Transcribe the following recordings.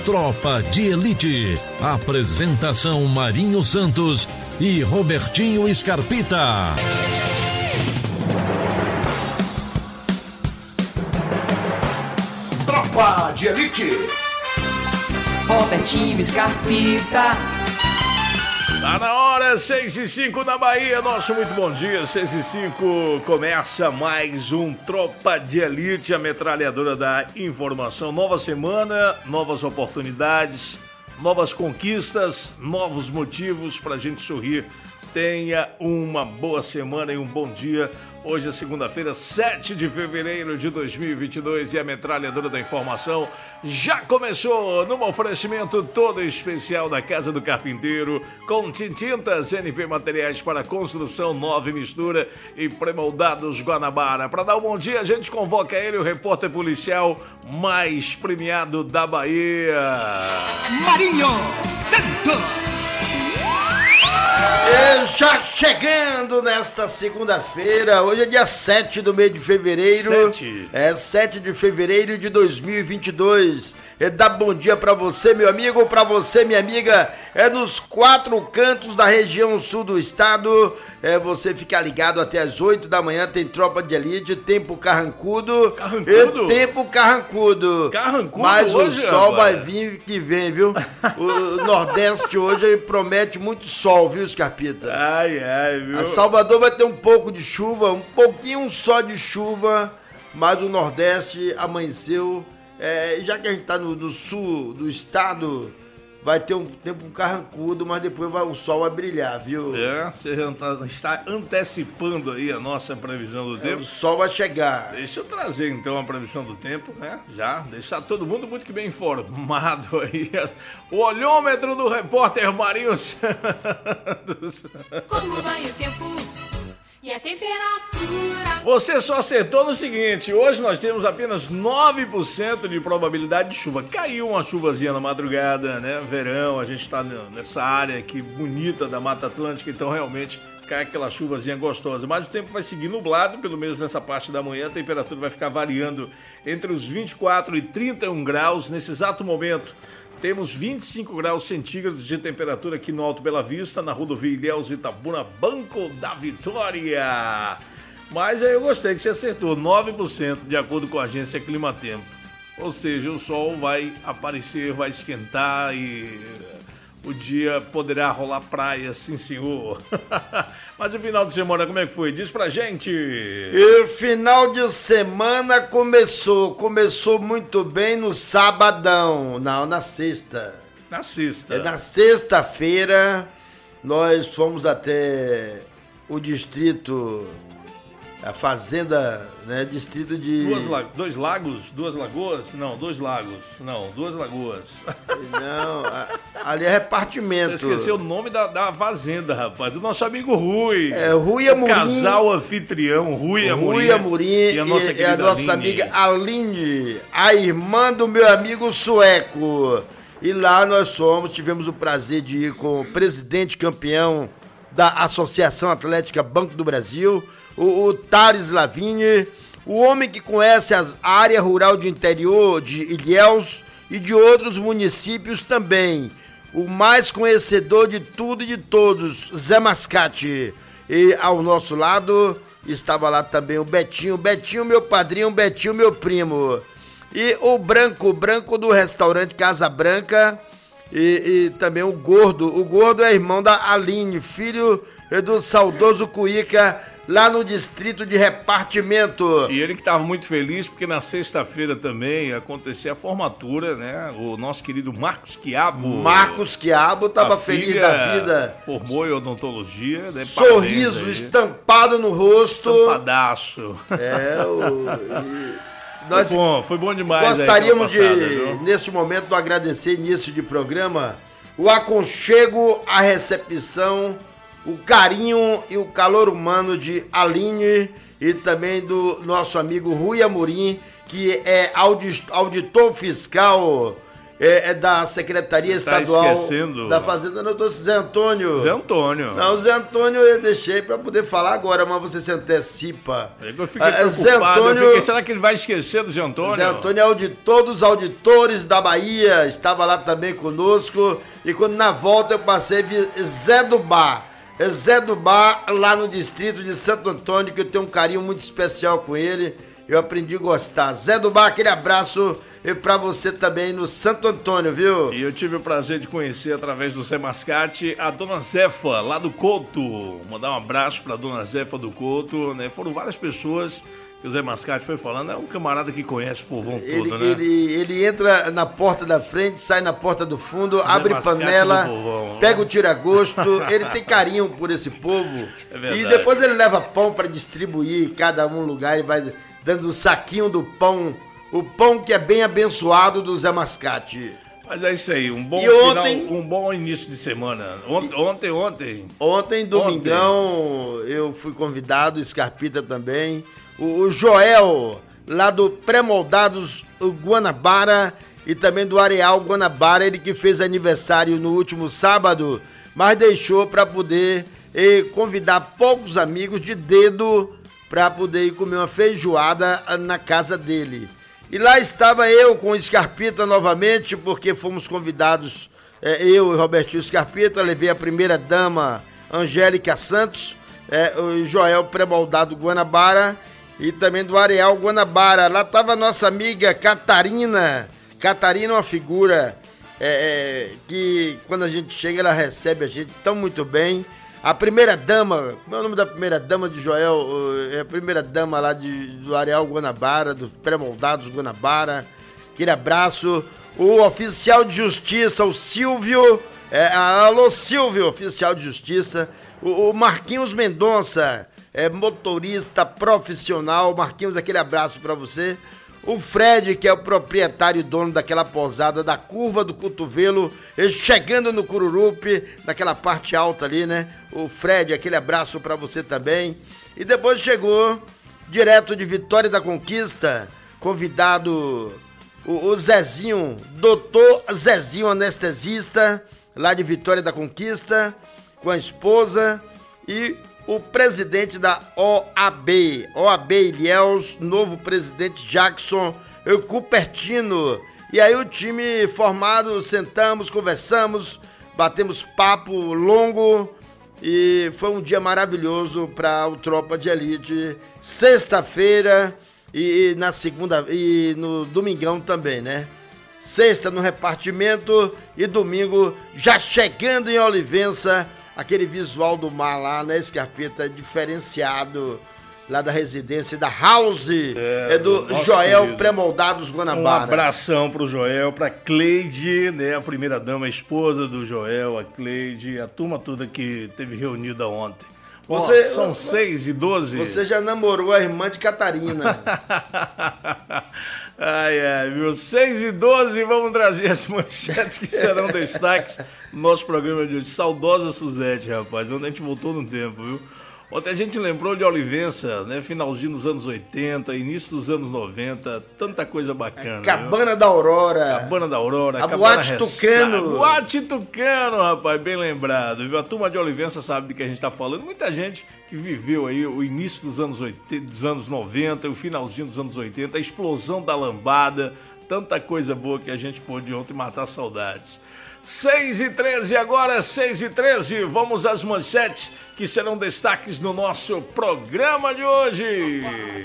Tropa de Elite. Apresentação Marinho Santos e Robertinho Scarpita. Tropa de Elite. Robertinho Scarpita. Tá na hora, 6:05 na Bahia, nosso muito bom dia, 6:05, começa mais um Tropa de Elite, a metralhadora da informação. Nova semana, novas oportunidades, novas conquistas, novos motivos pra gente sorrir. Tenha uma boa semana e um bom dia. Hoje é segunda-feira, 7 de fevereiro de 2022 e a metralhadora da informação já começou num oferecimento todo especial da Casa do Carpinteiro, com tintas NP Materiais para Construção, Nova Mistura e Premoldados Guanabara. Para dar um bom dia, a gente convoca ele, o repórter policial mais premiado da Bahia, Marinho Santos. Já chegando nesta segunda-feira, hoje é dia 7 do mês de fevereiro. 7 de fevereiro de 2022. Dá bom dia pra você, meu amigo, pra você, minha amiga. Nos 4 cantos da região sul do estado. Você fica ligado até as 8 da manhã, tem Tropa de Elite, tempo carrancudo. Carrancudo? Tempo carrancudo. Carrancudo. Mas hoje, o sol rapaz, vai vir que vem, viu? O Nordeste hoje promete muito sol, viu, Scarpita? Ai, viu? A Salvador vai ter um pouco de chuva, um pouquinho só de chuva, mas o Nordeste amanheceu. Já que a gente tá no sul do estado, vai ter um tempo carrancudo, mas depois o sol vai brilhar, viu? Você está antecipando aí a nossa previsão do tempo. O sol vai chegar. Deixa eu trazer então a previsão do tempo, né? Já, deixar todo mundo muito que bem informado aí. O olhômetro do repórter Marinho Santos. Como vai o tempo e a temperatura? Você só acertou no seguinte: hoje nós temos apenas 9% de probabilidade de chuva. Caiu uma chuvazinha na madrugada, né? Verão, a gente está nessa área aqui bonita da Mata Atlântica, então realmente cai aquela chuvazinha gostosa. Mas o tempo vai seguir nublado, pelo menos nessa parte da manhã. A temperatura vai ficar variando entre os 24 e 31 graus nesse exato momento. Temos 25 graus centígrados de temperatura aqui no Alto Bela Vista, na rodovia Ilhéus Itabuna, Banco da Vitória. Mas aí eu gostei que você acertou, 9% de acordo com a agência Climatempo. Ou seja, o sol vai aparecer, vai esquentar e o dia poderá rolar praia, sim senhor. Mas o final de semana como é que foi? Diz pra gente. E o final de semana começou muito bem no sabadão, não, na sexta. Na sexta. Na sexta-feira, nós fomos até o distrito, a fazenda, né, distrito de... Dois lagos? Duas lagoas? Não, dois lagos. Não, duas lagoas. Não, ali é repartimento. Você esqueceu o nome da fazenda, rapaz, do nosso amigo Rui. Rui Amorim. Casal anfitrião, Rui Amorim e a nossa amiga Aline, a irmã do meu amigo sueco. E lá nós tivemos o prazer de ir com o presidente campeão da Associação Atlética Banco do Brasil, o Thales Lavigne, o homem que conhece a área rural de interior de Ilhéus e de outros municípios também, o mais conhecedor de tudo e de todos, Zé Mascate. E ao nosso lado estava lá também o Betinho meu padrinho, Betinho meu primo, e o branco do restaurante Casa Branca, e também o gordo é irmão da Aline, filho do saudoso Cuíca, lá no distrito de repartimento. E ele que estava muito feliz porque na sexta-feira também acontecia a formatura, né? O nosso querido Marcos Quiabo estava feliz da vida. Formou em odontologia, né? Sorriso estampado no rosto. Estampadaço. Foi bom demais. Gostaríamos neste momento, agradecer, início de programa, o aconchego, a recepção, o carinho e o calor humano de Aline e também do nosso amigo Rui Amorim, que é auditor fiscal da Secretaria Estadual da Fazenda. Não, eu tô Zé Antônio. Zé Antônio. Não, Zé Antônio eu deixei para poder falar agora, mas você se antecipa. Eu fiquei preocupado. Zé Antônio, será que ele vai esquecer do Zé Antônio? Zé Antônio é auditor dos auditores da Bahia, estava lá também conosco, e quando na volta eu passei Zé do Bar. Zé do Bar, lá no distrito de Santo Antônio, que eu tenho um carinho muito especial com ele, eu aprendi a gostar. Zé do Bar, aquele abraço pra você também no Santo Antônio, viu? E eu tive o prazer de conhecer, através do Zé Mascate, a dona Zefa, lá do Couto. Mandar um abraço pra dona Zefa do Couto, né? Foram várias pessoas que o Zé Mascate foi falando. É um camarada que conhece o povão todo, né? Ele entra na porta da frente, sai na porta do fundo, abre panela, pega o tira-gosto. Ele tem carinho por esse povo. É verdade. E depois ele leva pão pra distribuir em cada um lugar. Ele vai dando o saquinho do pão. O pão que é bem abençoado do Zé Mascate. Mas é isso aí, um bom um bom início de semana. Ontem, domingão, eu fui convidado, Scarpita também. O Joel, lá do Pré-Moldados Guanabara e também do Areal Guanabara, ele que fez aniversário no último sábado, mas deixou para poder convidar poucos amigos de dedo para poder ir comer uma feijoada na casa dele. E lá estava eu com o Scarpita novamente, porque fomos convidados, eu e Robertinho Scarpita, levei a primeira dama, Angélica Santos, o Joel Pré-Moldado Guanabara e também do Areal Guanabara. Lá estava a nossa amiga Catarina. Catarina é uma figura que quando a gente chega, ela recebe a gente tão muito bem. A primeira dama, como é o nome da primeira dama de Joel? É a primeira dama lá do Areal Guanabara, dos Pré-Moldados Guanabara. Aquele abraço. O oficial de justiça, o Silvio. Alô, Silvio, oficial de justiça. O Marquinhos Mendonça, motorista profissional. Marquinhos, aquele abraço pra você. O Fred, que é o proprietário e dono daquela pousada da Curva do Cotovelo, chegando no Cururupi, daquela parte alta ali, né? O Fred, aquele abraço pra você também. E depois chegou, direto de Vitória da Conquista, convidado o Zezinho, doutor Zezinho anestesista, lá de Vitória da Conquista, com a esposa e o presidente da OAB Ilhéus, novo presidente Jackson Cupertino. E aí o time formado, sentamos, conversamos, batemos papo longo e foi um dia maravilhoso para o Tropa de Elite. Sexta-feira e na segunda e no domingão também, né? Sexta no repartimento e domingo já chegando em Olivença. Aquele visual do mar lá, né, Scarpita, diferenciado lá da residência da House, do Joel Pré-Moldados Guanabara. Um abração pro Joel, pra Cleide, né, a primeira dama, a esposa do Joel, a Cleide, a turma toda que teve reunida ontem. São 6h12. Você já namorou a irmã de Catarina. Viu? 6h12, vamos trazer as manchetes que serão destaques no nosso programa de hoje. Saudosa Suzete, rapaz, onde a gente voltou no tempo, viu? Ontem a gente lembrou de Olivença, né? Finalzinho dos anos 80, início dos anos 90, tanta coisa bacana. Cabana da Aurora. Cabana da Aurora. A Boate Tucano. Boate Tucano, rapaz, bem lembrado, viu? A turma de Olivença sabe do que a gente tá falando. Muita gente que viveu aí o início dos anos 80, dos anos 90, o finalzinho dos anos 80, a explosão da lambada, tanta coisa boa que a gente pôde ontem matar saudades. 6h13 agora, 6h13, vamos às manchetes que serão destaques no nosso programa de hoje.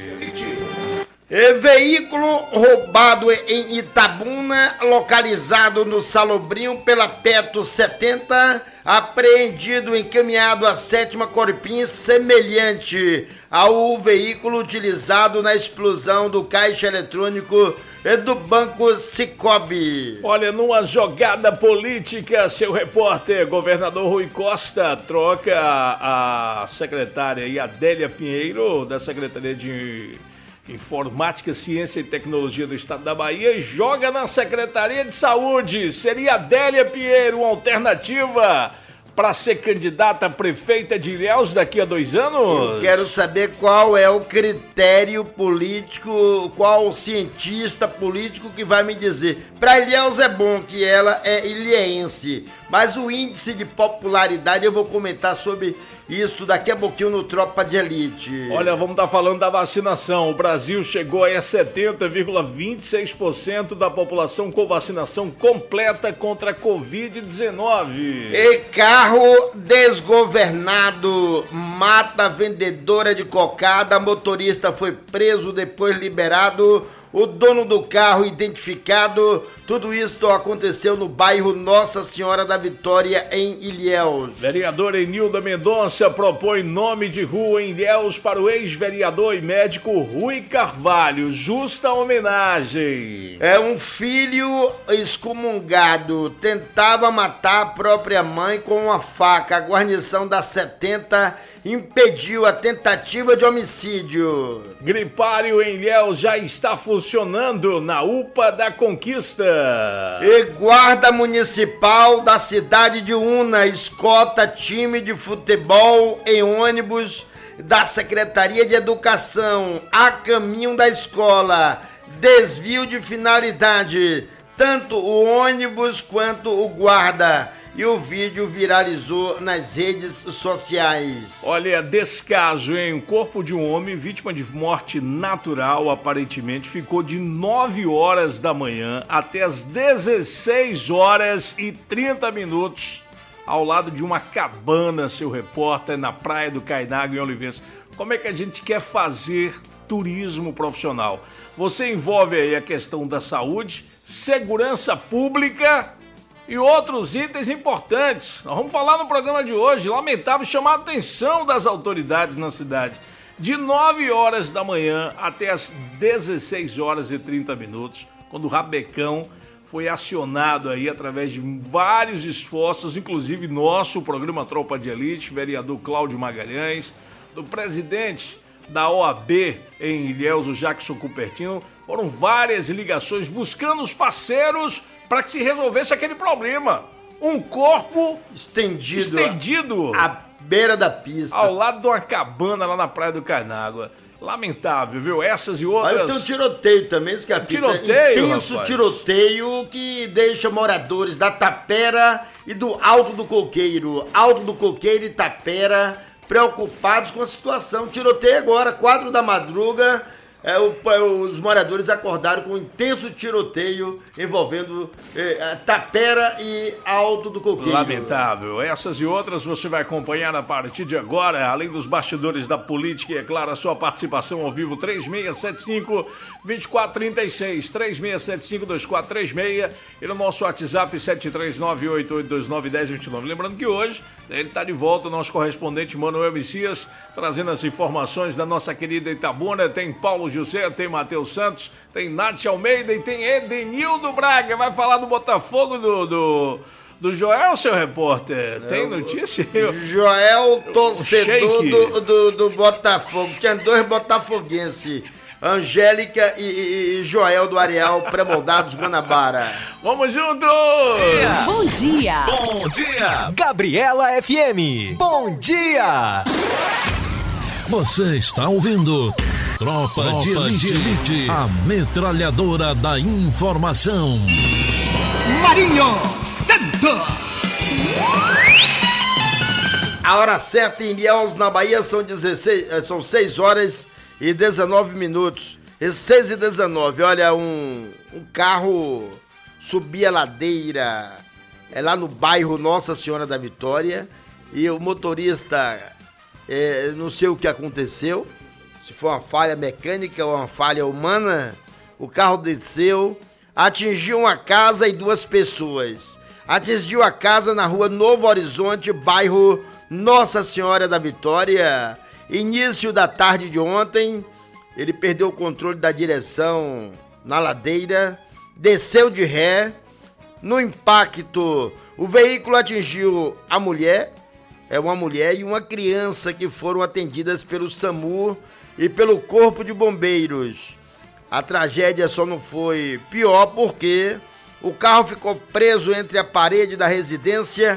Veículo roubado em Itabuna, localizado no Salobrinho pela Peto 70, apreendido encaminhado à 7ª Corpim, semelhante ao veículo utilizado na explosão do caixa eletrônico do Banco Cicobi. Olha, numa jogada política, seu repórter, governador Rui Costa, troca a secretária Adélia Pinheiro, da Secretaria de Informática, Ciência e Tecnologia do Estado da Bahia, e joga na Secretaria de Saúde. Seria Adélia Pinheiro uma alternativa para ser candidata a prefeita de Ilhéus daqui a 2 anos? Eu quero saber qual é o critério político, qual o cientista político que vai me dizer. Para Ilhéus é bom que ela é ilhéense, mas o índice de popularidade eu vou comentar sobre isso daqui a pouquinho no Tropa de Elite. Olha, vamos estar falando da vacinação. O Brasil chegou aí a 70,26% da população com vacinação completa contra a Covid-19. E carro desgovernado mata vendedora de cocada, motorista foi preso, depois liberado. O dono do carro identificado. Tudo isso aconteceu no bairro Nossa Senhora da Vitória, em Ilhéus. Vereadora Enilda Mendonça propõe nome de rua em Ilhéus para o ex-vereador e médico Rui Carvalho. Justa homenagem. Um filho excomungado tentava matar a própria mãe com uma faca. A guarnição da 70 impediu a tentativa de homicídio. Gripário em Ilhéus já está funcionando na UPA da Conquista. E guarda municipal da cidade de Una escolta time de futebol em ônibus da Secretaria de Educação a caminho da escola. Desvio de finalidade, tanto o ônibus quanto o guarda. E o vídeo viralizou nas redes sociais. Olha, descaso, hein? O corpo de um homem vítima de morte natural, aparentemente, ficou de 9 horas da manhã até as 16 horas e 30 minutos ao lado de uma cabana, seu repórter, na Praia do Cainago, em Oliveiras. Como é que a gente quer fazer turismo profissional? Você envolve aí a questão da saúde, segurança pública e outros itens importantes. Nós vamos falar no programa de hoje. Lamentável chamar a atenção das autoridades na cidade. De 9 horas da manhã até as 16 horas e 30 minutos, quando o Rabecão foi acionado aí através de vários esforços, inclusive nosso, o programa Tropa de Elite, vereador Cláudio Magalhães, do presidente da OAB em Ilhéus, o Jackson Cupertino. Foram várias ligações buscando os parceiros para que se resolvesse aquele problema. Um corpo estendido à beira da pista, ao lado de uma cabana lá na Praia do Cainago. Lamentável, viu? Essas e outras. Mas tem um tiroteio também, esse capítulo. Intenso tiroteio que deixa moradores da Tapera e do Alto do Coqueiro e Tapera preocupados com a situação. Tiroteio agora, 4 da madruga. Os moradores acordaram com um intenso tiroteio envolvendo Tapera e Alto do Coqueiro. Lamentável. Essas e outras você vai acompanhar a partir de agora, além dos bastidores da política e, é claro, a sua participação ao vivo, 3675-2436, 3675-2436 e no nosso WhatsApp 73988291029. Lembrando que hoje ele está de volta, o nosso correspondente Manuel Messias, trazendo as informações da nossa querida Itabuna. Tem Paulo José, tem Matheus Santos, tem Nath Almeida e tem Edenildo Braga. Vai falar do Botafogo do Joel, seu repórter. Tem notícia? Joel, torcedor do Botafogo. Tinha 2 botafoguenses, Angélica e Joel do Areal, pré-moldados Guanabara. Vamos juntos! Bom dia! Bom dia! Gabriela FM. Bom dia! Você está ouvindo Tropa de Elite, a metralhadora da informação. Marinho Santos. A hora certa em Ilhéus, na Bahia, são 6 horas e 19 minutos. 6 e 19, olha, um carro subia a ladeira, lá no bairro Nossa Senhora da Vitória, e o motorista, não sei o que aconteceu, se foi uma falha mecânica ou uma falha humana, o carro desceu, atingiu uma casa e 2 pessoas. Atingiu a casa na rua Novo Horizonte, bairro Nossa Senhora da Vitória. Início da tarde de ontem, ele perdeu o controle da direção na ladeira, desceu de ré. No impacto, o veículo atingiu a mulher, uma mulher e uma criança que foram atendidas pelo SAMU e pelo Corpo de Bombeiros. A tragédia só não foi pior porque o carro ficou preso entre a parede da residência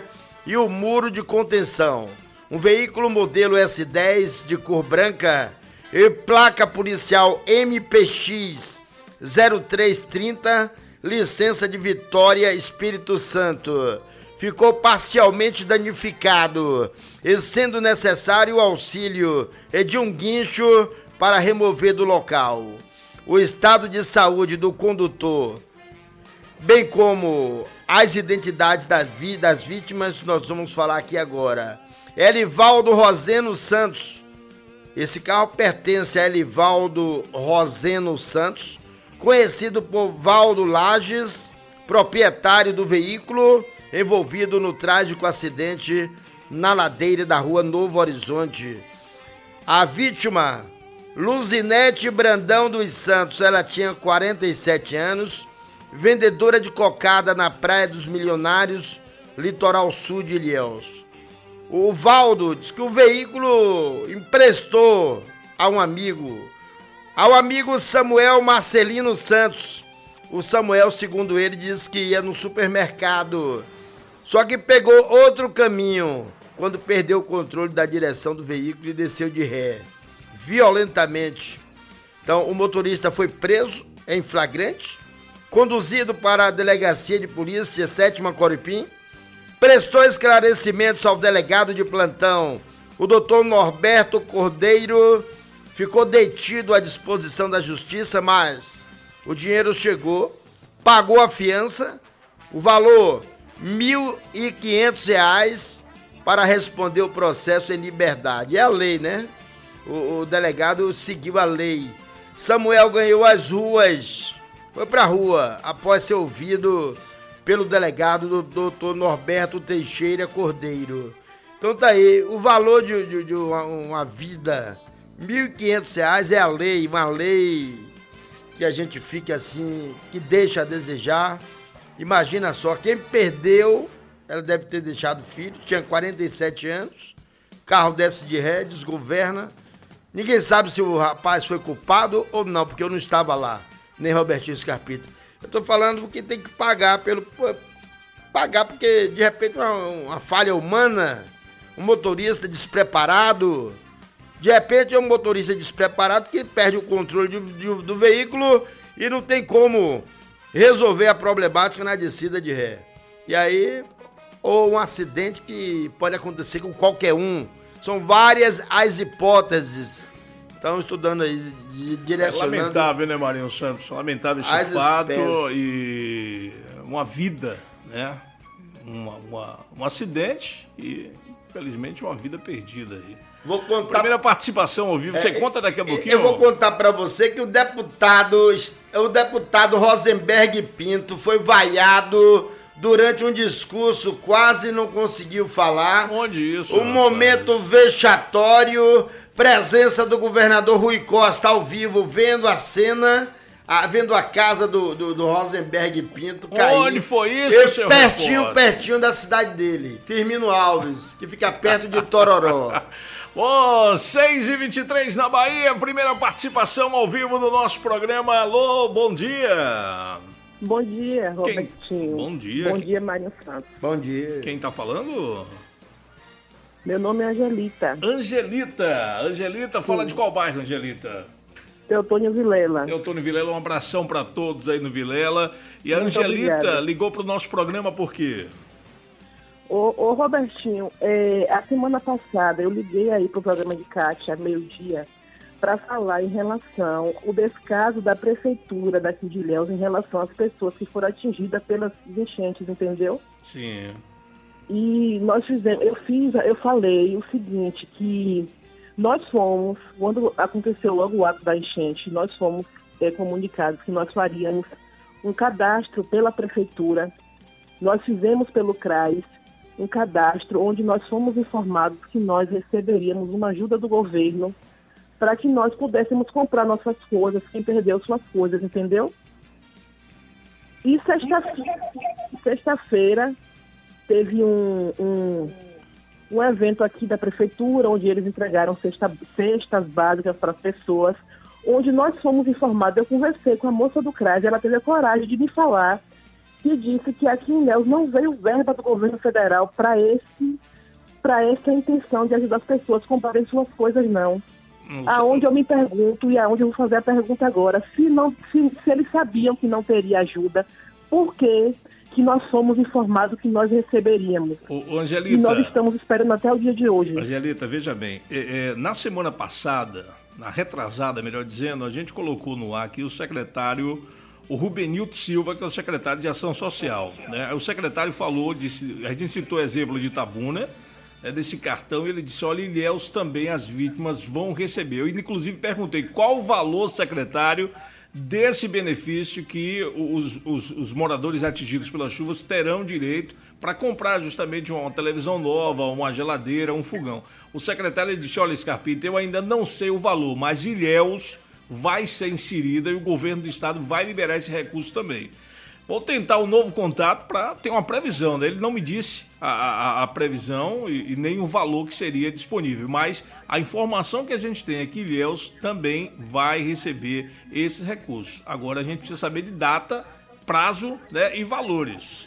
e o muro de contenção. Um veículo modelo S10 de cor branca e placa policial MPX 0330, licença de Vitória, Espírito Santo. Ficou parcialmente danificado e sendo necessário o auxílio de um guincho para remover do local. O estado de saúde do condutor, bem como as identidades das vítimas, nós vamos falar aqui agora. Elivaldo Roseno Santos. Esse carro pertence a Elivaldo Roseno Santos, conhecido por Valdo Lages, proprietário do veículo envolvido no trágico acidente na ladeira da rua Novo Horizonte. A vítima, Luzinete Brandão dos Santos, ela tinha 47 anos, vendedora de cocada na Praia dos Milionários, litoral sul de Ilhéus. O Valdo diz que o veículo emprestou ao amigo Samuel Marcelino Santos. O Samuel, segundo ele, diz que ia no supermercado, só que pegou outro caminho quando perdeu o controle da direção do veículo e desceu de ré, violentamente. Então, o motorista foi preso em flagrante, conduzido para a delegacia de polícia 7ª Corupim, prestou esclarecimentos ao delegado de plantão, o doutor Norberto Cordeiro, ficou detido à disposição da justiça, mas o dinheiro chegou, pagou a fiança, o valor R$1.500 para responder o processo em liberdade. É a lei, né? O delegado seguiu a lei. Samuel ganhou as ruas, foi pra rua após ser ouvido pelo delegado do doutor Norberto Teixeira Cordeiro. Então tá aí, o valor de uma vida, R$1.500 é a lei, uma lei que a gente fica assim, que deixa a desejar. Imagina só, quem perdeu, ela deve ter deixado filho, tinha 47 anos, carro desce de ré, desgoverna. Ninguém sabe se o rapaz foi culpado ou não, porque eu não estava lá, nem Robertinho Scarpita. Eu tô falando que tem que pagar porque de repente uma falha humana, um motorista despreparado, de repente é um motorista despreparado que perde o controle do veículo e não tem como resolver a problemática na descida de ré. E aí, ou um acidente que pode acontecer com qualquer um. São várias as hipóteses. Estão estudando aí, direcionando. É lamentável, né, Marinho Santos? Lamentável esse fato e uma vida, né? Um acidente e, infelizmente, uma vida perdida aí. Vou contar. Primeira participação ao vivo, você conta daqui a pouquinho? Eu vou contar para você que o deputado Rosenberg Pinto foi vaiado durante um discurso, quase não conseguiu falar. Onde isso? Um momento vexatório, presença do governador Rui Costa ao vivo, vendo a cena, vendo a casa do Rosenberg Pinto cair. Onde foi isso, seu pertinho da cidade dele, Firmino Alves, que fica perto de Tororó. 6h23 na Bahia, primeira participação ao vivo do nosso programa. Alô, bom dia. Bom dia, Robertinho. Bom dia. Bom dia, Marinho Santos. Bom dia. Quem tá falando? Meu nome é Angelita. Angelita, fala de qual bairro, Angelita? Teotônio Vilela. Teotônio Vilela, um abração para todos aí no Vilela. E a Muito Angelita obrigada. ligou pro nosso programa por quê? Ô Robertinho, a semana passada eu liguei aí pro programa de Cátia, meio-dia, para falar em relação ao descaso da prefeitura daqui de Ilhéus em relação às pessoas que foram atingidas pelas enchentes, entendeu? Sim. E eu falei o seguinte, que nós fomos, quando aconteceu logo o ato da enchente, nós fomos comunicados que nós faríamos um cadastro pela prefeitura, nós fizemos pelo CRAS um cadastro onde nós fomos informados que nós receberíamos uma ajuda do governo para que nós pudéssemos comprar nossas coisas, quem perdeu suas coisas, entendeu? E sexta-feira teve um evento aqui da prefeitura, onde eles entregaram cestas básicas para as pessoas, onde nós fomos informados. Eu conversei com a moça do CRAS, ela teve a coragem de me falar que disse que aqui em Ilhéus não veio verba do governo federal para essa intenção de ajudar as pessoas a comprarem suas coisas, não. Aonde eu me pergunto, e aonde eu vou fazer a pergunta agora, se eles sabiam que não teria ajuda, por que nós fomos informados que nós receberíamos? Angelita, e nós estamos esperando até o dia de hoje. Angelita, veja bem, na semana passada, na retrasada, melhor dizendo, a gente colocou no ar aqui o secretário, o Rubenilton Silva, que é o secretário de Ação Social, né? O secretário falou, a gente citou o exemplo de Itabuna, desse cartão, ele disse, olha, Ilhéus também as vítimas vão receber. Eu, inclusive, perguntei qual o valor, secretário, desse benefício que os moradores atingidos pelas chuvas terão direito para comprar justamente uma televisão nova, uma geladeira, um fogão. O secretário disse, olha, Scarpita, eu ainda não sei o valor, mas Ilhéus vai ser inserida e o governo do estado vai liberar esse recurso também. Vou tentar um novo contato para ter uma previsão, né? Ele não me disse a previsão e nem o valor que seria disponível, mas a informação que a gente tem é que Ilhéus também vai receber esses recursos. Agora a gente precisa saber de data, prazo, né, e valores.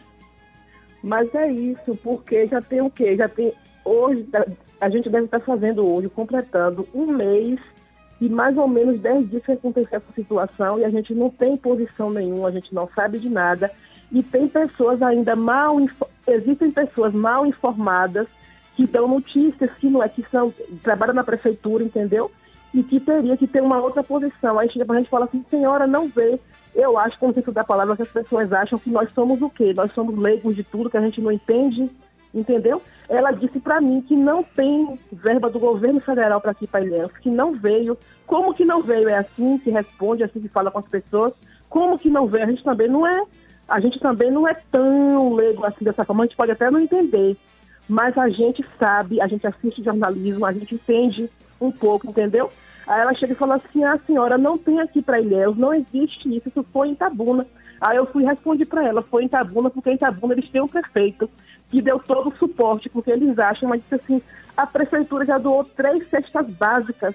Mas é isso, porque já tem o quê? Já tem hoje, a gente deve estar fazendo hoje, completando um mês e mais ou menos 10 dias que aconteceu essa situação e a gente não tem posição nenhuma, a gente não sabe de nada e tem pessoas ainda existem pessoas mal informadas que dão notícias que não é, que trabalham na prefeitura, entendeu? E que teria que ter uma outra posição. Aí chega pra gente e fala assim, senhora, não vê. Eu acho, como sentido da palavra, que as pessoas acham que nós somos o quê? Nós somos leigos de tudo, que a gente não entende, entendeu? Ela disse para mim que não tem verba do governo federal para aqui para Ilhéus, que não veio. Como que não veio? É assim que responde, é assim que fala com as pessoas. Como que não veio? A gente também não é tão leigo assim dessa forma, a gente pode até não entender, mas a gente sabe, a gente assiste jornalismo, a gente entende um pouco, entendeu? Aí ela chega e fala assim, a senhora não tem aqui para Ilhéus, não existe isso foi em Itabuna. Aí eu fui e respondi para ela, foi em Itabuna, porque em Itabuna eles têm um prefeito que deu todo o suporte, porque eles acham, mas disse assim, a prefeitura já doou 3 cestas básicas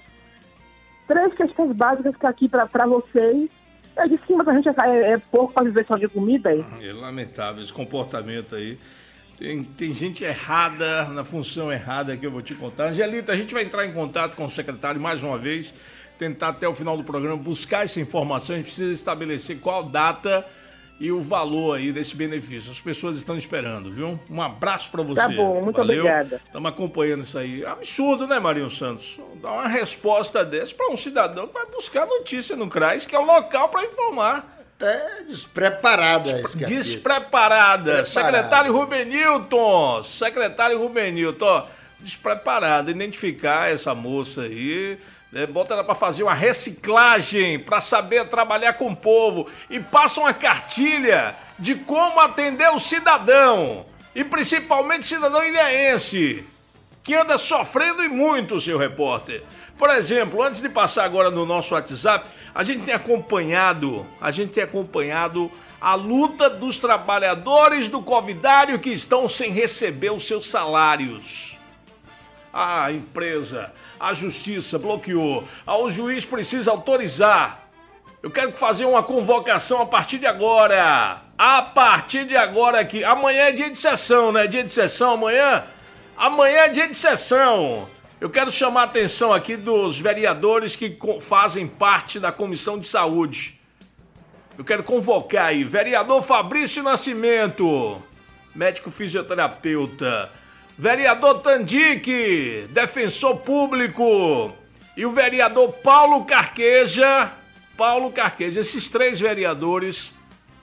para aqui para vocês. Eu disse, sim, mas a gente é pouco para viver só de comida aí. É lamentável esse comportamento aí. Tem gente errada, na função errada que eu vou te contar. Angelita, a gente vai entrar em contato com o secretário mais uma vez, tentar até o final do programa buscar essa informação. A gente precisa estabelecer qual data e o valor aí desse benefício. As pessoas estão esperando, viu? Um abraço para você. Tá bom, muito obrigada. Estamos acompanhando isso aí. Absurdo, né, Marinho Santos? Dar uma resposta dessa para um cidadão que vai buscar notícia no CRAS, que é o local para informar. É despreparada. Despreparada. Secretário Rubenilton, despreparada. Identificar essa moça aí, né, bota ela para fazer uma reciclagem, para saber trabalhar com o povo e passa uma cartilha de como atender o cidadão, e principalmente cidadão ilhéense, que anda sofrendo e muito, seu repórter. Por exemplo, antes de passar agora no nosso WhatsApp, a gente tem acompanhado a luta dos trabalhadores do Covidário que estão sem receber os seus salários. A empresa, a justiça bloqueou, o juiz precisa autorizar. Eu quero fazer uma convocação a partir de agora. Aqui. Amanhã é dia de sessão, né? Dia de sessão amanhã? Amanhã é dia de sessão. Eu quero chamar a atenção aqui dos vereadores que fazem parte da Comissão de Saúde. Eu quero convocar aí, vereador Fabrício Nascimento, médico fisioterapeuta, vereador Tandique, defensor público, e o vereador Paulo Carqueja, esses três vereadores,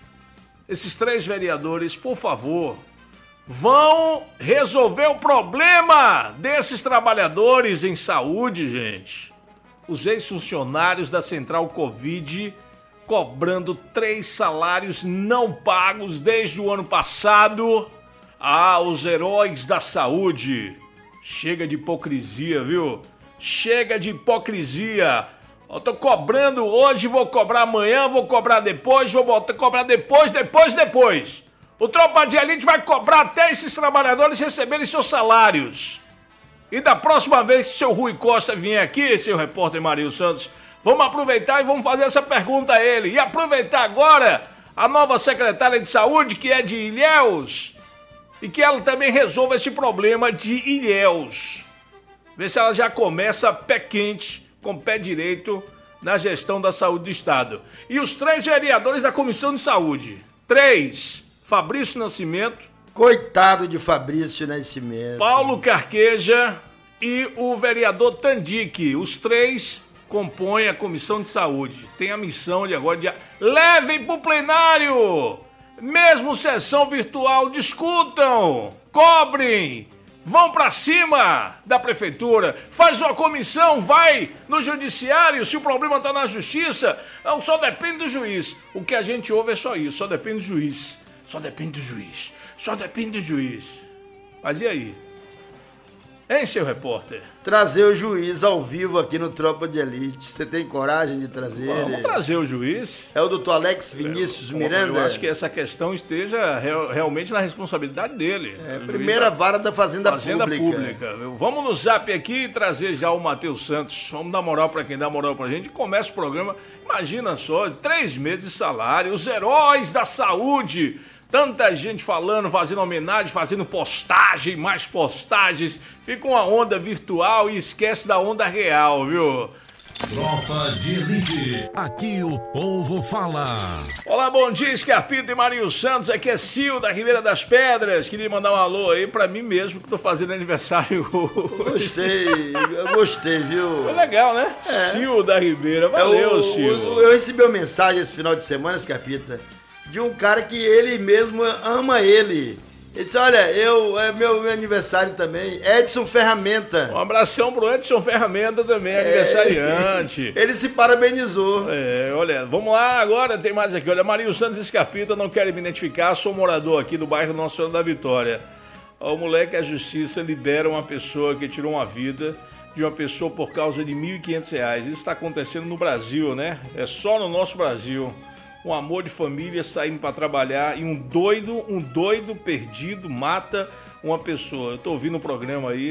por favor, vão resolver o problema desses trabalhadores em saúde, gente. Os ex-funcionários da Central Covid cobrando 3 salários não pagos desde o ano passado. Os heróis da saúde. Chega de hipocrisia, viu? Chega de hipocrisia. Eu tô cobrando hoje, vou cobrar amanhã, vou cobrar depois, vou voltar a cobrar depois. O Tropa de Elite vai cobrar até esses trabalhadores receberem seus salários. E da próxima vez que o seu Rui Costa vier aqui, seu repórter Marinho Santos, vamos aproveitar e vamos fazer essa pergunta a ele. E aproveitar agora a nova secretária de saúde, que é de Ilhéus, e que ela também resolva esse problema de Ilhéus. Vê se ela já começa pé quente, com pé direito, na gestão da saúde do Estado. E os 3 vereadores da Comissão de Saúde. 3, Fabrício Nascimento. Coitado de Fabrício Nascimento. Paulo Carqueja e o vereador Tandique. Os 3 compõem a Comissão de Saúde. Tem a missão de agora de... Levem pro plenário! Mesmo sessão virtual, discutam! Cobrem! Vão pra cima da prefeitura, faz uma comissão, vai no judiciário, se o problema tá na justiça, não, só depende do juiz. O que a gente ouve é só isso, só depende do juiz, só depende do juiz, só depende do juiz. Mas e aí? Hein, seu repórter? Trazer o juiz ao vivo aqui no Tropa de Elite. Você tem coragem de trazer ele? Vamos trazer o juiz. É o doutor Alex Vinícius Miranda? Eu acho que essa questão esteja realmente na responsabilidade dele. Primeira vara da Fazenda Pública. Vamos no zap aqui e trazer já o Matheus Santos. Vamos dar moral pra quem dá moral pra gente. Começa o programa, imagina só, 3 meses de salário, os heróis da saúde. Tanta gente falando, fazendo homenagem, fazendo postagem, mais postagens. Fica uma onda virtual e esquece da onda real, viu? Tropa de Elite. Aqui o povo fala. Olá, bom dia, Scarpita e Marinho Santos. Aqui é Sil, da Ribeira das Pedras. Queria mandar um alô aí pra mim mesmo, que tô fazendo aniversário hoje. Gostei, viu? Foi legal, né? Sil da Ribeira. Valeu, Sil. Eu recebi uma mensagem esse final de semana, Scarpita, de um cara que ele mesmo ama ele. Ele disse, olha, é meu aniversário também, Edson Ferramenta. Um abração pro Edson Ferramenta também, aniversariante. Ele se parabenizou. Olha, vamos lá agora, tem mais aqui. Olha, Marinho Santos Escapita, não quero me identificar, sou morador aqui do bairro Nossa Senhora da Vitória. O moleque, a justiça libera uma pessoa que tirou uma vida de uma pessoa por causa de R$ 1.500. Isso está acontecendo no Brasil, né? É só no nosso Brasil. Um amor de família saindo para trabalhar e um doido perdido mata uma pessoa. Eu tô ouvindo o programa aí,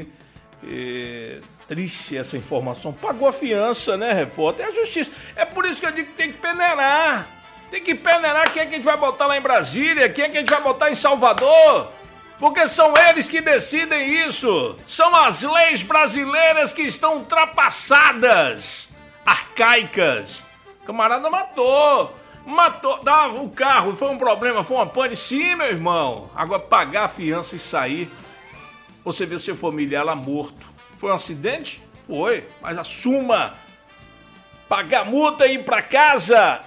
triste essa informação. Pagou a fiança, né, repórter? É a justiça. É por isso que eu digo que tem que peneirar. Tem que peneirar quem é que a gente vai botar lá em Brasília, quem é que a gente vai botar em Salvador. Porque são eles que decidem isso. São as leis brasileiras que estão ultrapassadas, arcaicas. O camarada matou, dava o carro, foi um problema, foi uma pane. Sim, meu irmão. Agora pagar a fiança e sair, você vê seu familiar lá morto. Foi um acidente? Foi, mas assuma. Pagar multa e ir pra casa,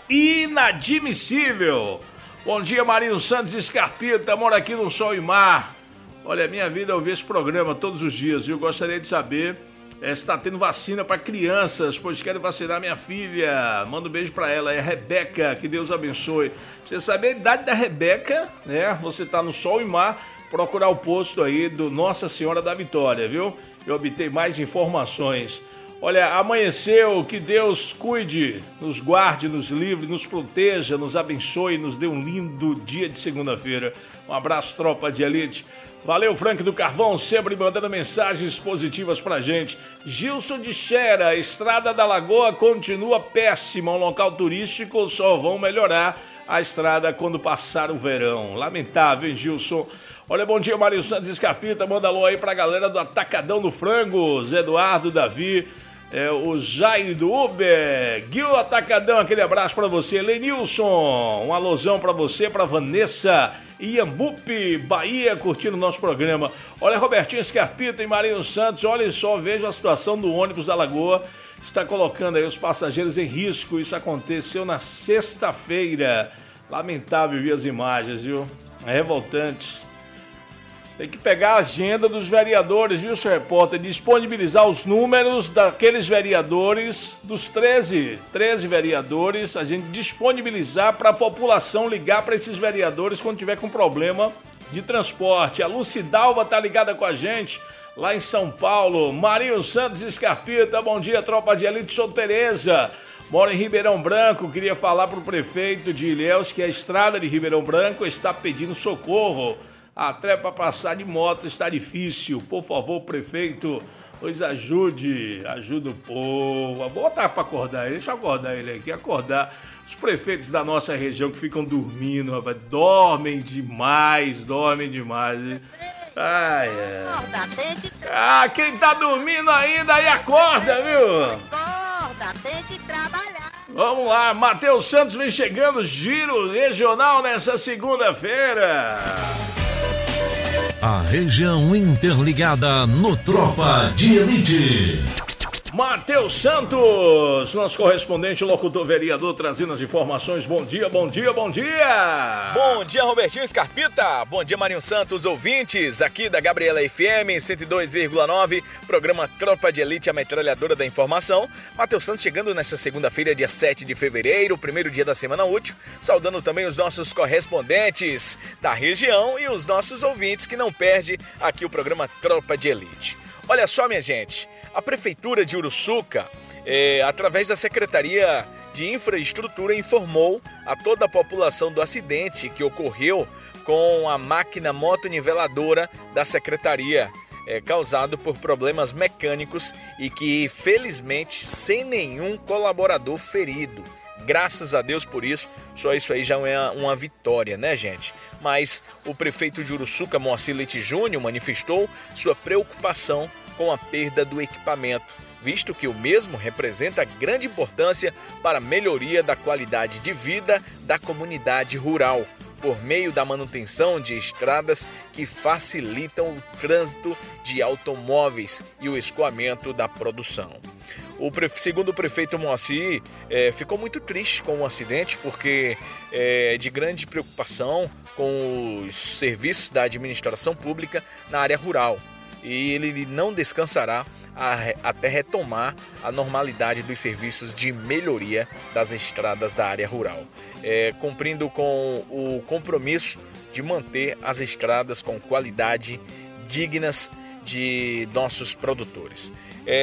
inadmissível. Bom dia, Marinho Santos Escarpita, moro aqui no Sol e Mar. Olha, minha vida é ouvir esse programa todos os dias e eu gostaria de saber se está tendo vacina para crianças, pois quero vacinar minha filha. Manda um beijo para ela, é a Rebeca, que Deus abençoe. Pra você saber a idade da Rebeca, né? Você tá no Sol e Mar, procurar o posto aí do Nossa Senhora da Vitória, viu? Eu obtei mais informações. Olha, amanheceu, que Deus cuide, nos guarde, nos livre, nos proteja, nos abençoe, nos dê um lindo dia de segunda-feira. Um abraço, tropa de elite. Valeu, Frank do Carvão, sempre mandando mensagens positivas pra gente. Gilson de Xera, Estrada da Lagoa continua péssima, um local turístico, só vão melhorar a estrada quando passar o verão. Lamentável, hein, Gilson? Olha, bom dia, Mário Santos Escapita, manda alô aí pra galera do Atacadão do Frango, Zé Eduardo, Davi, o Jair do Uber, Gil Atacadão, aquele abraço pra você, Lenilson, um alôzão pra você, pra Vanessa, Iambupe, Bahia, curtindo o nosso programa. Olha, Robertinho Escarpita e Marinho Santos, olha só, veja a situação do ônibus da Lagoa, está colocando aí os passageiros em risco, isso aconteceu na sexta-feira, lamentável ver as imagens, viu, é revoltante. Tem que pegar a agenda dos vereadores, viu, seu repórter? Disponibilizar os números daqueles vereadores, dos 13 vereadores, a gente disponibilizar para a população ligar para esses vereadores quando tiver com problema de transporte. A Lucidalva tá ligada com a gente lá em São Paulo. Marinho Santos Escarpita, bom dia, tropa de elite, sou Tereza. Moro em Ribeirão Branco, queria falar para o prefeito de Ilhéus que a estrada de Ribeirão Branco está pedindo socorro. Até para passar de moto está difícil. Por favor, prefeito, Pois ajude o povo. Vou botar pra acordar ele, deixa eu acordar ele aqui, acordar os prefeitos da nossa região que ficam dormindo, rapaz. Dormem demais. Ai, é. Ah, quem tá dormindo ainda aí acorda, viu? Acorda, tem que trabalhar. Vamos lá, Matheus Santos vem chegando, giro regional nessa segunda-feira. A região interligada no Tropa de Elite. Matheus Santos, nosso correspondente, locutor vereador, trazendo as informações. Bom dia. Bom dia, Robertinho Scarpita. Bom dia, Marinho Santos, ouvintes aqui da Gabriela FM 102,9, programa Tropa de Elite, a metralhadora da informação. Matheus Santos chegando nesta segunda-feira, dia 7 de fevereiro, primeiro dia da semana útil, saudando também os nossos correspondentes da região e os nossos ouvintes que não perdem aqui o programa Tropa de Elite. Olha só, minha gente, a Prefeitura de Uruçuca, através da Secretaria de Infraestrutura, informou a toda a população do acidente que ocorreu com a máquina motoniveladora da Secretaria, causado por problemas mecânicos e que, felizmente, sem nenhum colaborador ferido. Graças a Deus por isso, só isso aí já é uma vitória, né, gente? Mas o prefeito de Uruçuca, Moacir Leite Júnior, manifestou sua preocupação com a perda do equipamento, visto que o mesmo representa grande importância para a melhoria da qualidade de vida da comunidade rural, por meio da manutenção de estradas que facilitam o trânsito de automóveis e o escoamento da produção. Segundo o prefeito Moacir, ficou muito triste com o acidente porque é de grande preocupação com os serviços da administração pública na área rural e ele não descansará até retomar a normalidade dos serviços de melhoria das estradas da área rural, cumprindo com o compromisso de manter as estradas com qualidade dignas de nossos produtores.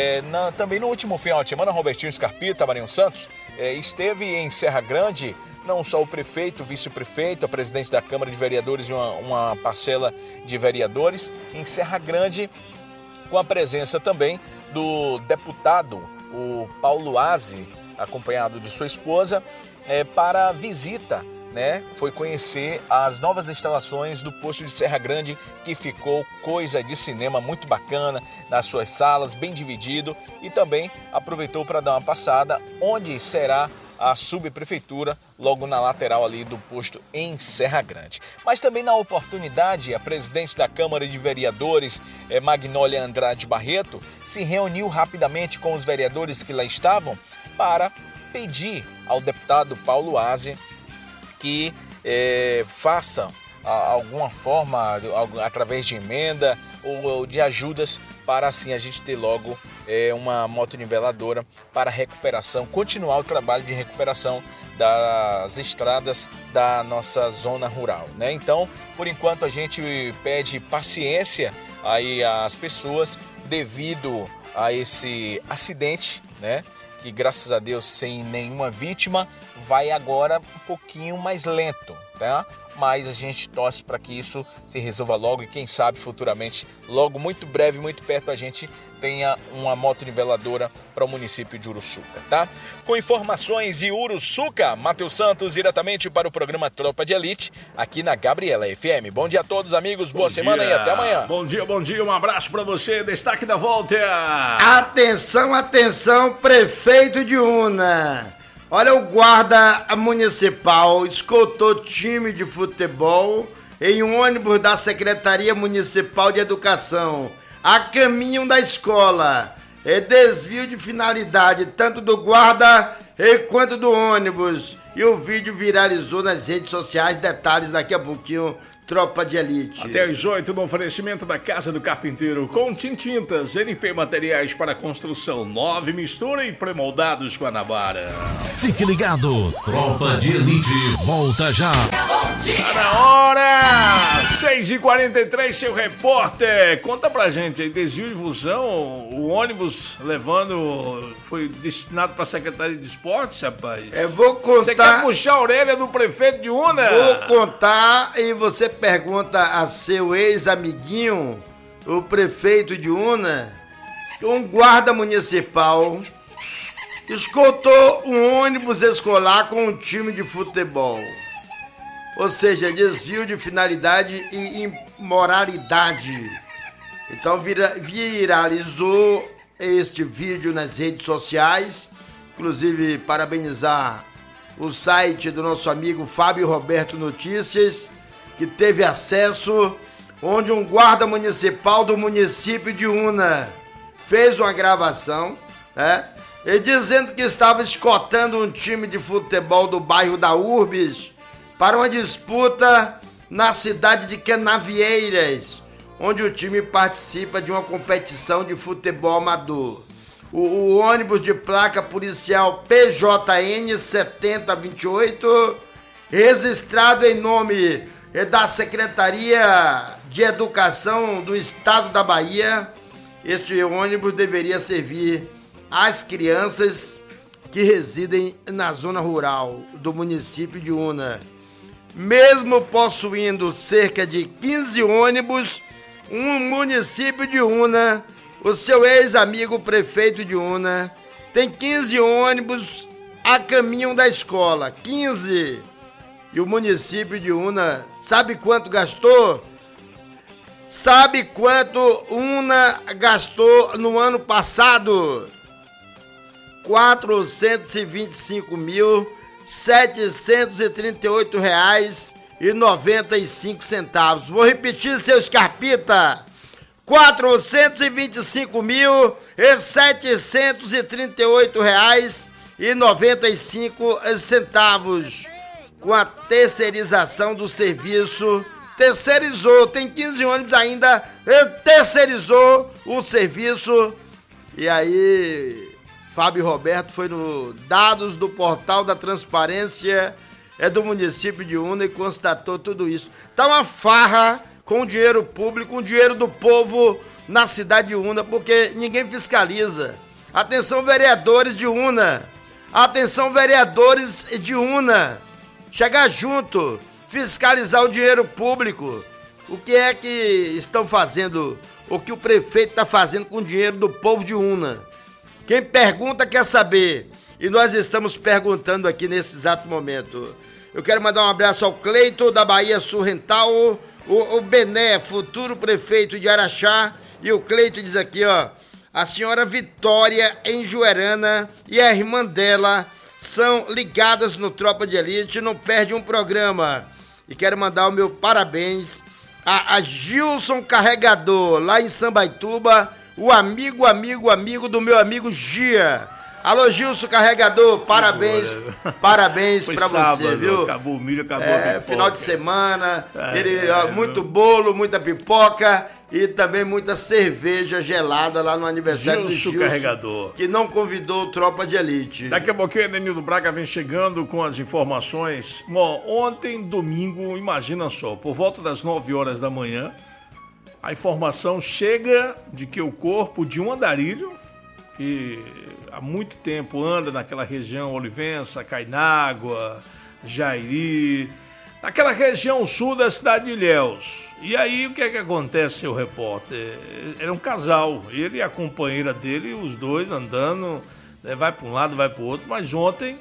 Também no último final de semana, Robertinho Scarpita, Marinho Santos, esteve em Serra Grande, não só o prefeito, o vice-prefeito, a presidente da Câmara de Vereadores e uma parcela de vereadores, em Serra Grande, com a presença também do deputado, o Paulo Aze, acompanhado de sua esposa, para a visita, né? Foi conhecer as novas instalações do posto de Serra Grande, que ficou coisa de cinema muito bacana, nas suas salas, bem dividido, e também aproveitou para dar uma passada onde será a subprefeitura, logo na lateral ali do posto em Serra Grande. Mas também na oportunidade, a presidente da Câmara de Vereadores, Magnólia Andrade Barreto, se reuniu rapidamente com os vereadores que lá estavam para pedir ao deputado Paulo Aze que faça alguma forma, através de emenda ou de ajudas, para assim a gente ter logo uma motoniveladora para recuperação, continuar o trabalho de recuperação das estradas da nossa zona rural, né? Então, por enquanto a gente pede paciência aí às pessoas devido a esse acidente, né? Que graças a Deus sem nenhuma vítima, vai agora um pouquinho mais lento, tá? Mas a gente torce para que isso se resolva logo e quem sabe futuramente, logo muito breve, muito perto, a gente tenha uma motoniveladora para o município de Uruçuca, tá? Com informações de Uruçuca, Matheus Santos, diretamente para o programa Tropa de Elite, aqui na Gabriela FM. Bom dia a todos, amigos, boa semana e até amanhã. Bom dia, um abraço para você, destaque da volta. Atenção, prefeito de Una. Olha, o guarda municipal escoltou time de futebol em um ônibus da Secretaria Municipal de Educação, a caminho da escola. Desvio de finalidade tanto do guarda quanto do ônibus. E o vídeo viralizou nas redes sociais. Detalhes daqui a pouquinho. Tropa de Elite. Até às 8 no oferecimento da Casa do Carpinteiro, com Tintintas, NP Materiais para Construção, 9 mistura e pré-moldados Guanabara. Fique ligado, Tropa de Elite volta já. Tá na hora! 6h43, seu repórter. Conta pra gente aí, desvio de função, o ônibus levando, foi destinado pra Secretaria de Esportes, rapaz? Vou contar. Você quer puxar a orelha do prefeito de Una? Vou contar e você pergunta a seu ex-amiguinho, o prefeito de Una, um guarda municipal escoltou um ônibus escolar com um time de futebol. Ou seja, desvio de finalidade e imoralidade. Então viralizou este vídeo nas redes sociais. Inclusive, parabenizar o site do nosso amigo Fábio Roberto Notícias, que teve acesso, onde um guarda municipal do município de Una fez uma gravação, né? E dizendo que estava escoltando um time de futebol do bairro da Urbes para uma disputa na cidade de Canavieiras, onde o time participa de uma competição de futebol amador. O ônibus de placa policial PJN 7028, registrado em nome da Secretaria de Educação do Estado da Bahia, este ônibus deveria servir às crianças que residem na zona rural do município de Una. Mesmo possuindo cerca de 15 ônibus, um município de Una, o seu ex-amigo prefeito de Una, tem 15 ônibus a caminho da escola. 15! E o município de Una, sabe quanto gastou? Sabe quanto Una gastou no ano passado? R$ 425.738,95. Vou repetir, seu Scarpita. R$ 425.738,95 com a terceirização do serviço. Terceirizou, tem 15 ônibus ainda, terceirizou o serviço. E aí, Fábio Roberto foi no dados do portal da transparência do município de Una e constatou tudo isso. Tá uma farra com o dinheiro público, com o dinheiro do povo na cidade de Una, porque ninguém fiscaliza. Atenção, vereadores de Una. Atenção, vereadores de Una. Chegar junto, fiscalizar o dinheiro público. O que é que estão fazendo, o que o prefeito está fazendo com o dinheiro do povo de Una? Quem pergunta quer saber. E nós estamos perguntando aqui nesse exato momento. Eu quero mandar um abraço ao Cleito, da Bahia Surrental, o Bené, futuro prefeito de Araxá. E o Cleito diz aqui, ó, a senhora Vitória em Juerana e a irmã dela são ligadas no Tropa de Elite, não perde um programa. E quero mandar o meu parabéns a Gilson Carregador, lá em Sambaituba, o amigo do meu amigo Gia. Alô, Gilson Carregador, parabéns pra sábado, você, viu? Acabou o milho, acabou a pipoca. Final de semana, muito bolo, muita pipoca e também muita cerveja gelada lá no aniversário do Gilson Carregador, que não convidou o Tropa de Elite. Daqui a pouquinho, Edenildo Braga vem chegando com as informações. Bom, ontem, domingo, imagina só, por volta das 9 horas da manhã, a informação chega de que o corpo de um andarilho, que há muito tempo anda naquela região Olivença, Cainágua, Jairi, naquela região sul da cidade de Ilhéus. E aí o que é que acontece, seu repórter? Era um casal, ele e a companheira dele, os dois andando, né, vai para um lado, vai para o outro, mas ontem,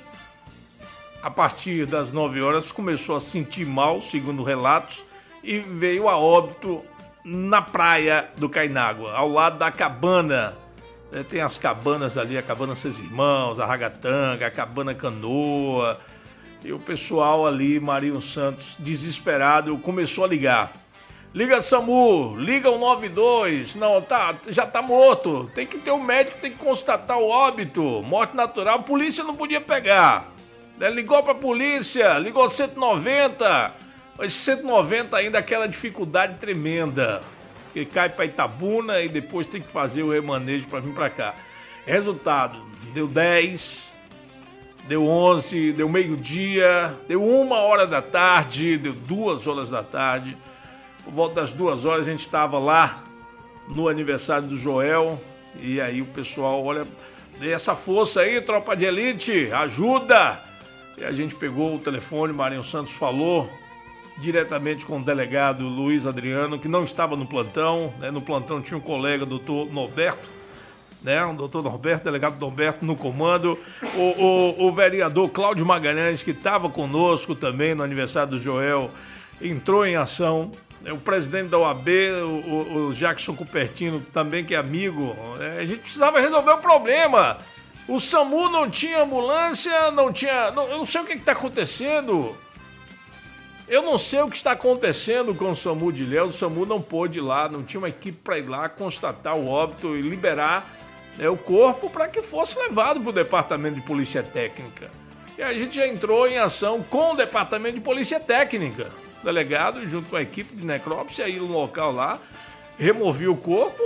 a partir das 9 horas, começou a sentir mal, segundo relatos, e veio a óbito na praia do Cainágua, ao lado da cabana. Tem as cabanas ali, a Cabana Seis Irmãos, a Ragatanga, a Cabana Canoa. E o pessoal ali, Marinho Santos, desesperado, começou a ligar. Liga SAMU, liga o 92. Não, já tá morto. Tem que ter um médico, tem que constatar o óbito. Morte natural, a polícia não podia pegar. Ligou pra polícia, ligou 190. Mas 190 ainda aquela dificuldade tremenda. Que cai para Itabuna e depois tem que fazer o remanejo para vir para cá. Resultado, deu 10, deu 11, deu meio-dia, deu 1 hora da tarde, deu 2 horas da tarde. Por volta das 2 horas a gente estava lá no aniversário do Joel e aí o pessoal, olha, dê essa força aí, Tropa de Elite, ajuda! E a gente pegou o telefone, Marinho Santos falou diretamente com o delegado Luiz Adriano, que não estava no plantão, né? No plantão tinha um colega, doutor Norberto, né? O doutor Norberto, delegado Norberto no comando, o vereador Cláudio Magalhães, que estava conosco também no aniversário do Joel, entrou em ação. O presidente da OAB, o Jackson Cupertino, também que é amigo, a gente precisava resolver o problema. O SAMU não tinha ambulância, não tinha... eu não sei o que está acontecendo. Eu não sei o que está acontecendo com o SAMU de Ilhéus. O SAMU não pôde ir lá, não tinha uma equipe para ir lá constatar o óbito e liberar, né, o corpo para que fosse levado para o Departamento de Polícia Técnica. E a gente já entrou em ação com o Departamento de Polícia Técnica. O delegado, junto com a equipe de necrópsia, aí no local lá, removeu o corpo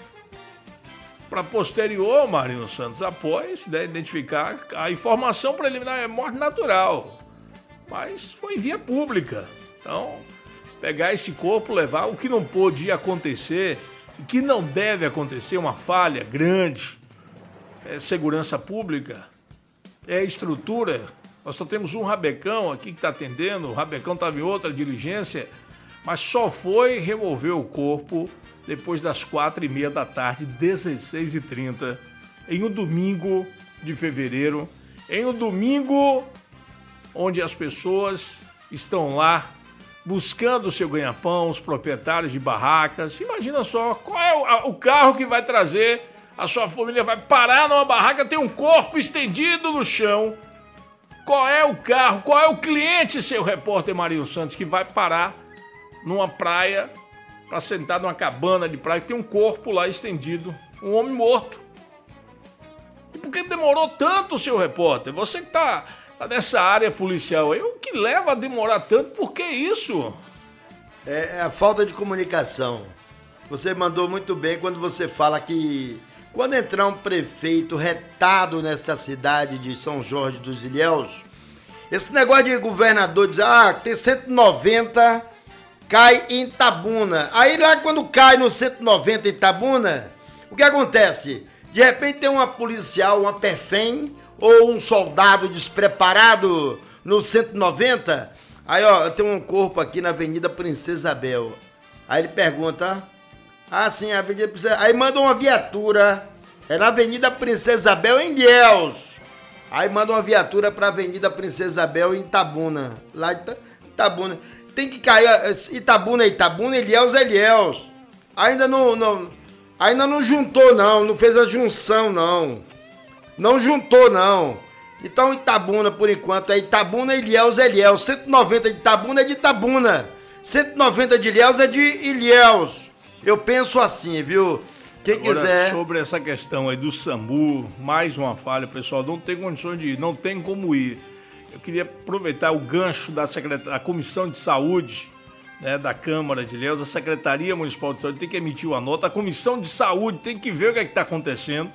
para posterior, Marino Santos, após, né, identificar a informação preliminar, é morte natural. Mas foi em via pública. Então, pegar esse corpo, levar, o que não pôde acontecer, o que não deve acontecer, uma falha grande, é segurança pública, é estrutura. Nós só temos um rabecão aqui que está atendendo, o rabecão estava em outra diligência, mas só foi remover o corpo depois das 4h30 da tarde, 16h30, em um domingo de fevereiro, em um domingo onde as pessoas estão lá buscando o seu ganha-pão, os proprietários de barracas. Imagina só, qual é o carro que vai trazer, a sua família vai parar numa barraca, tem um corpo estendido no chão. Qual é o carro, qual é o cliente, seu repórter Marinho Santos, que vai parar numa praia para sentar numa cabana de praia que tem um corpo lá estendido, um homem morto? E por que demorou tanto, seu repórter? Você que está nessa área policial aí, o que leva a demorar tanto? Por que isso? É a falta de comunicação. Você mandou muito bem quando você fala que quando entrar um prefeito retado nessa cidade de São Jorge dos Ilhéus, esse negócio de governador dizer, tem 190, cai em Itabuna. Aí lá quando cai no 190 em Itabuna, o que acontece? De repente tem uma policial, uma perfém, ou um soldado despreparado no 190, aí tem um corpo aqui na Avenida Princesa Isabel. Aí ele pergunta, sim, a Avenida Princesa... Aí manda uma viatura, é na Avenida Princesa Isabel em Ilhéus. Aí manda uma viatura pra Avenida Princesa Isabel em Itabuna, lá em Itabuna. Tem que cair, Itabuna, Ilhéus, Ilhéus. Ainda não juntou não fez a junção não juntou, não. Então, Itabuna, por enquanto, é Itabuna, Ilhéus, Ilhéus. 190 de Itabuna é de Itabuna. 190 de Ilhéus é de Ilhéus. Eu penso assim, viu? Quem Agora, quiser... sobre essa questão aí do SAMU, mais uma falha, pessoal, não tem condições de ir, não tem como ir. Eu queria aproveitar o gancho da Comissão de Saúde, né, da Câmara de Ilhéus, a Secretaria Municipal de Saúde tem que emitir uma nota, a Comissão de Saúde tem que ver o que é que está acontecendo,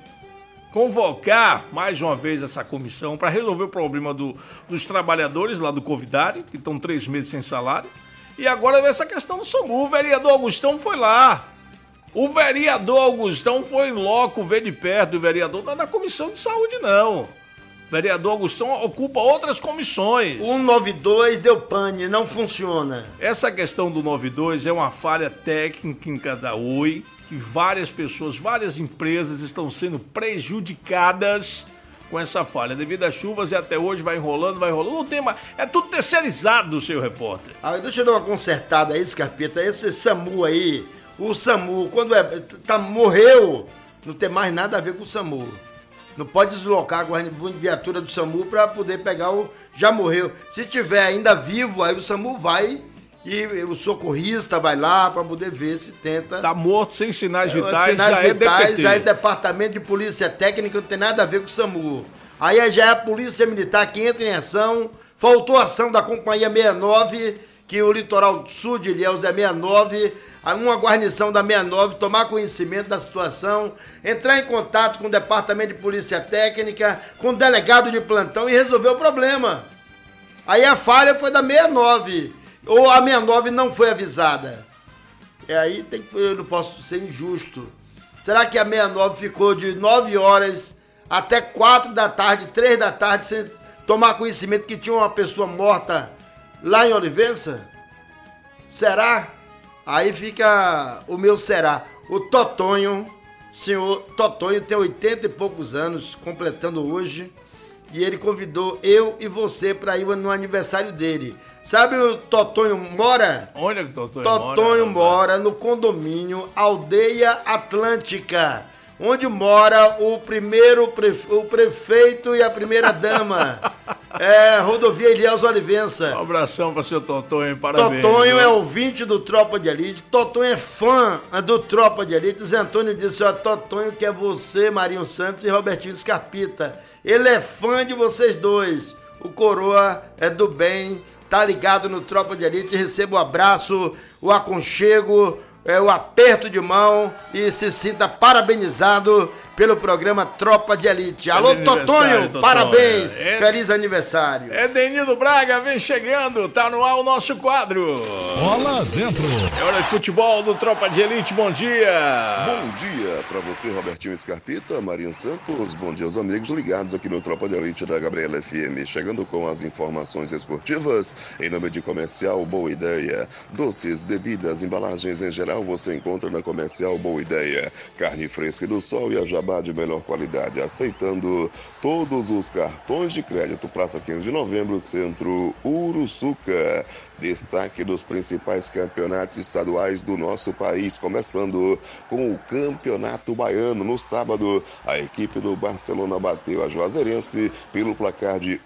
convocar mais uma vez essa comissão para resolver o problema dos trabalhadores lá do Covidário, que estão 3 meses sem salário, e agora essa questão do SAMU. O vereador Augustão foi lá, o vereador Augustão foi em loco ver de perto, o vereador não é da Comissão de Saúde não, o vereador Augustão ocupa outras comissões. 192 deu pane, não funciona. Essa questão do 92 é uma falha técnica da Oi, que várias pessoas, várias empresas estão sendo prejudicadas com essa falha. Devido às chuvas e até hoje vai enrolando. Não tem mais. É tudo terceirizado, seu repórter. Deixa eu dar uma consertada aí, Scarpeta. Esse SAMU aí, o SAMU, quando morreu, não tem mais nada a ver com o SAMU. Não pode deslocar a viatura do SAMU para poder pegar já morreu. Se tiver ainda vivo, aí o SAMU vai e o socorrista vai lá para poder ver se tenta... Tá morto, sem sinais vitais, já é Departamento de Polícia Técnica, não tem nada a ver com o SAMU. Aí já é a Polícia Militar que entra em ação. Faltou ação da Companhia 69, que o litoral sul de Ilhéus é 69, uma guarnição da 69, tomar conhecimento da situação, entrar em contato com o Departamento de Polícia Técnica, com o delegado de plantão e resolver o problema. Aí a falha foi da 69, ou a 69 não foi avisada. Aí eu não posso ser injusto. Será que a 69 ficou de 9 horas até 4 da tarde, 3 da tarde, sem tomar conhecimento que tinha uma pessoa morta lá em Olivença? Será? Aí fica o meu será. O Totonho Senhor Totonho tem 80 e poucos anos, completando hoje. E ele convidou eu e você para ir no aniversário dele. Sabe o Totonho mora? Onde é que o Totonho mora? Totonho mora no condomínio Aldeia Atlântica, onde mora o prefeito e a primeira dama. Rodovia Elias Olivença. Um abração para o seu Totonho, parabéns. Totonho é ouvinte do Tropa de Elite. Totonho é fã do Tropa de Elite. Zé Antônio disse, Totonho que é você, Marinho Santos e Robertinho Scarpita. Ele é fã de vocês dois. O coroa é do bem, tá ligado no Tropa de Elite. Receba o abraço, o aconchego, o aperto de mão e se sinta parabenizado pelo programa Tropa de Elite. Alô, Totonho, parabéns, feliz aniversário. Denildo Braga, vem chegando, tá no ar o nosso quadro. Bola dentro. É hora de futebol do Tropa de Elite, bom dia. Bom dia pra você, Robertinho Scarpita, Marinho Santos, bom dia aos amigos ligados aqui no Tropa de Elite da Gabriela FM. Chegando com as informações esportivas, em nome de Comercial Boa Ideia. Doces, bebidas, embalagens em geral, você encontra na Comercial Boa Ideia. Carne fresca do sol e a jabá de melhor qualidade, aceitando todos os cartões de crédito. Praça 15 de Novembro, Centro Uruçuca. Destaque dos principais campeonatos estaduais do nosso país, começando com o Campeonato Baiano. No sábado, a equipe do Barcelona bateu a Juazeirense pelo placar de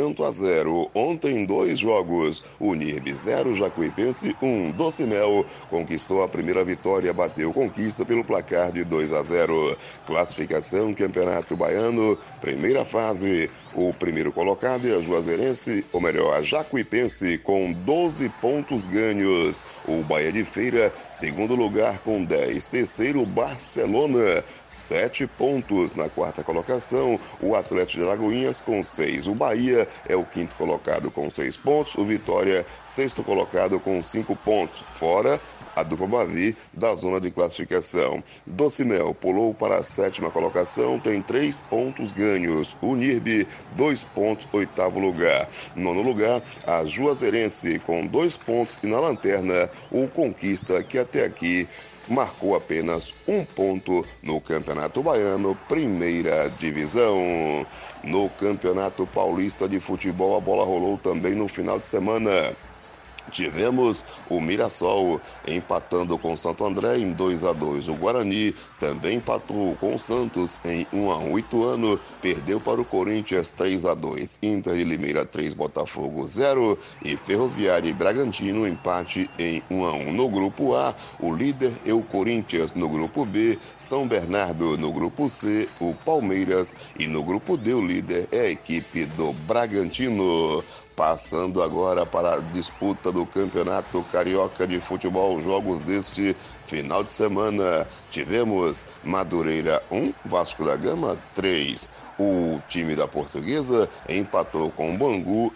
1-0. Ontem, 2 jogos, o NIRB 0, Jacuipense 1. Docimel conquistou a primeira vitória, bateu Conquista pelo placar de 2-0. Classificação Campeonato Baiano, primeira fase. O primeiro colocado é a Juazeirense, ou melhor, a Jacuipense, com 12 pontos ganhos. O Bahia de Feira, segundo lugar com 10. Terceiro, Barcelona, 7 pontos. Na quarta colocação, o Atlético de Lagoinhas com 6. O Bahia é o quinto colocado com 6 pontos. O Vitória, sexto colocado com 5 pontos. Fora a dupla Bavi da zona de classificação. Docimel pulou para a sétima colocação, tem 3 pontos ganhos. O NIRB, 2 pontos, oitavo lugar. Nono lugar, a Juazeirense com 2 pontos e na lanterna o Conquista, que até aqui marcou apenas 1 ponto no Campeonato Baiano, primeira divisão. No Campeonato Paulista de Futebol, a bola rolou também no final de semana. Tivemos o Mirassol empatando com o Santo André em 2-2. O Guarani também empatou com o Santos em 1-1. Ituano perdeu para o Corinthians 3-2. Inter de Limeira 3, Botafogo 0. E Ferroviária e Bragantino empate em 1-1. No grupo A, o líder é o Corinthians. No grupo B, São Bernardo. No grupo C, o Palmeiras. E no grupo D, o líder é a equipe do Bragantino. Passando agora para a disputa do Campeonato Carioca de Futebol, jogos deste final de semana. Tivemos Madureira 1, Vasco da Gama 3. O time da Portuguesa empatou com o Bangu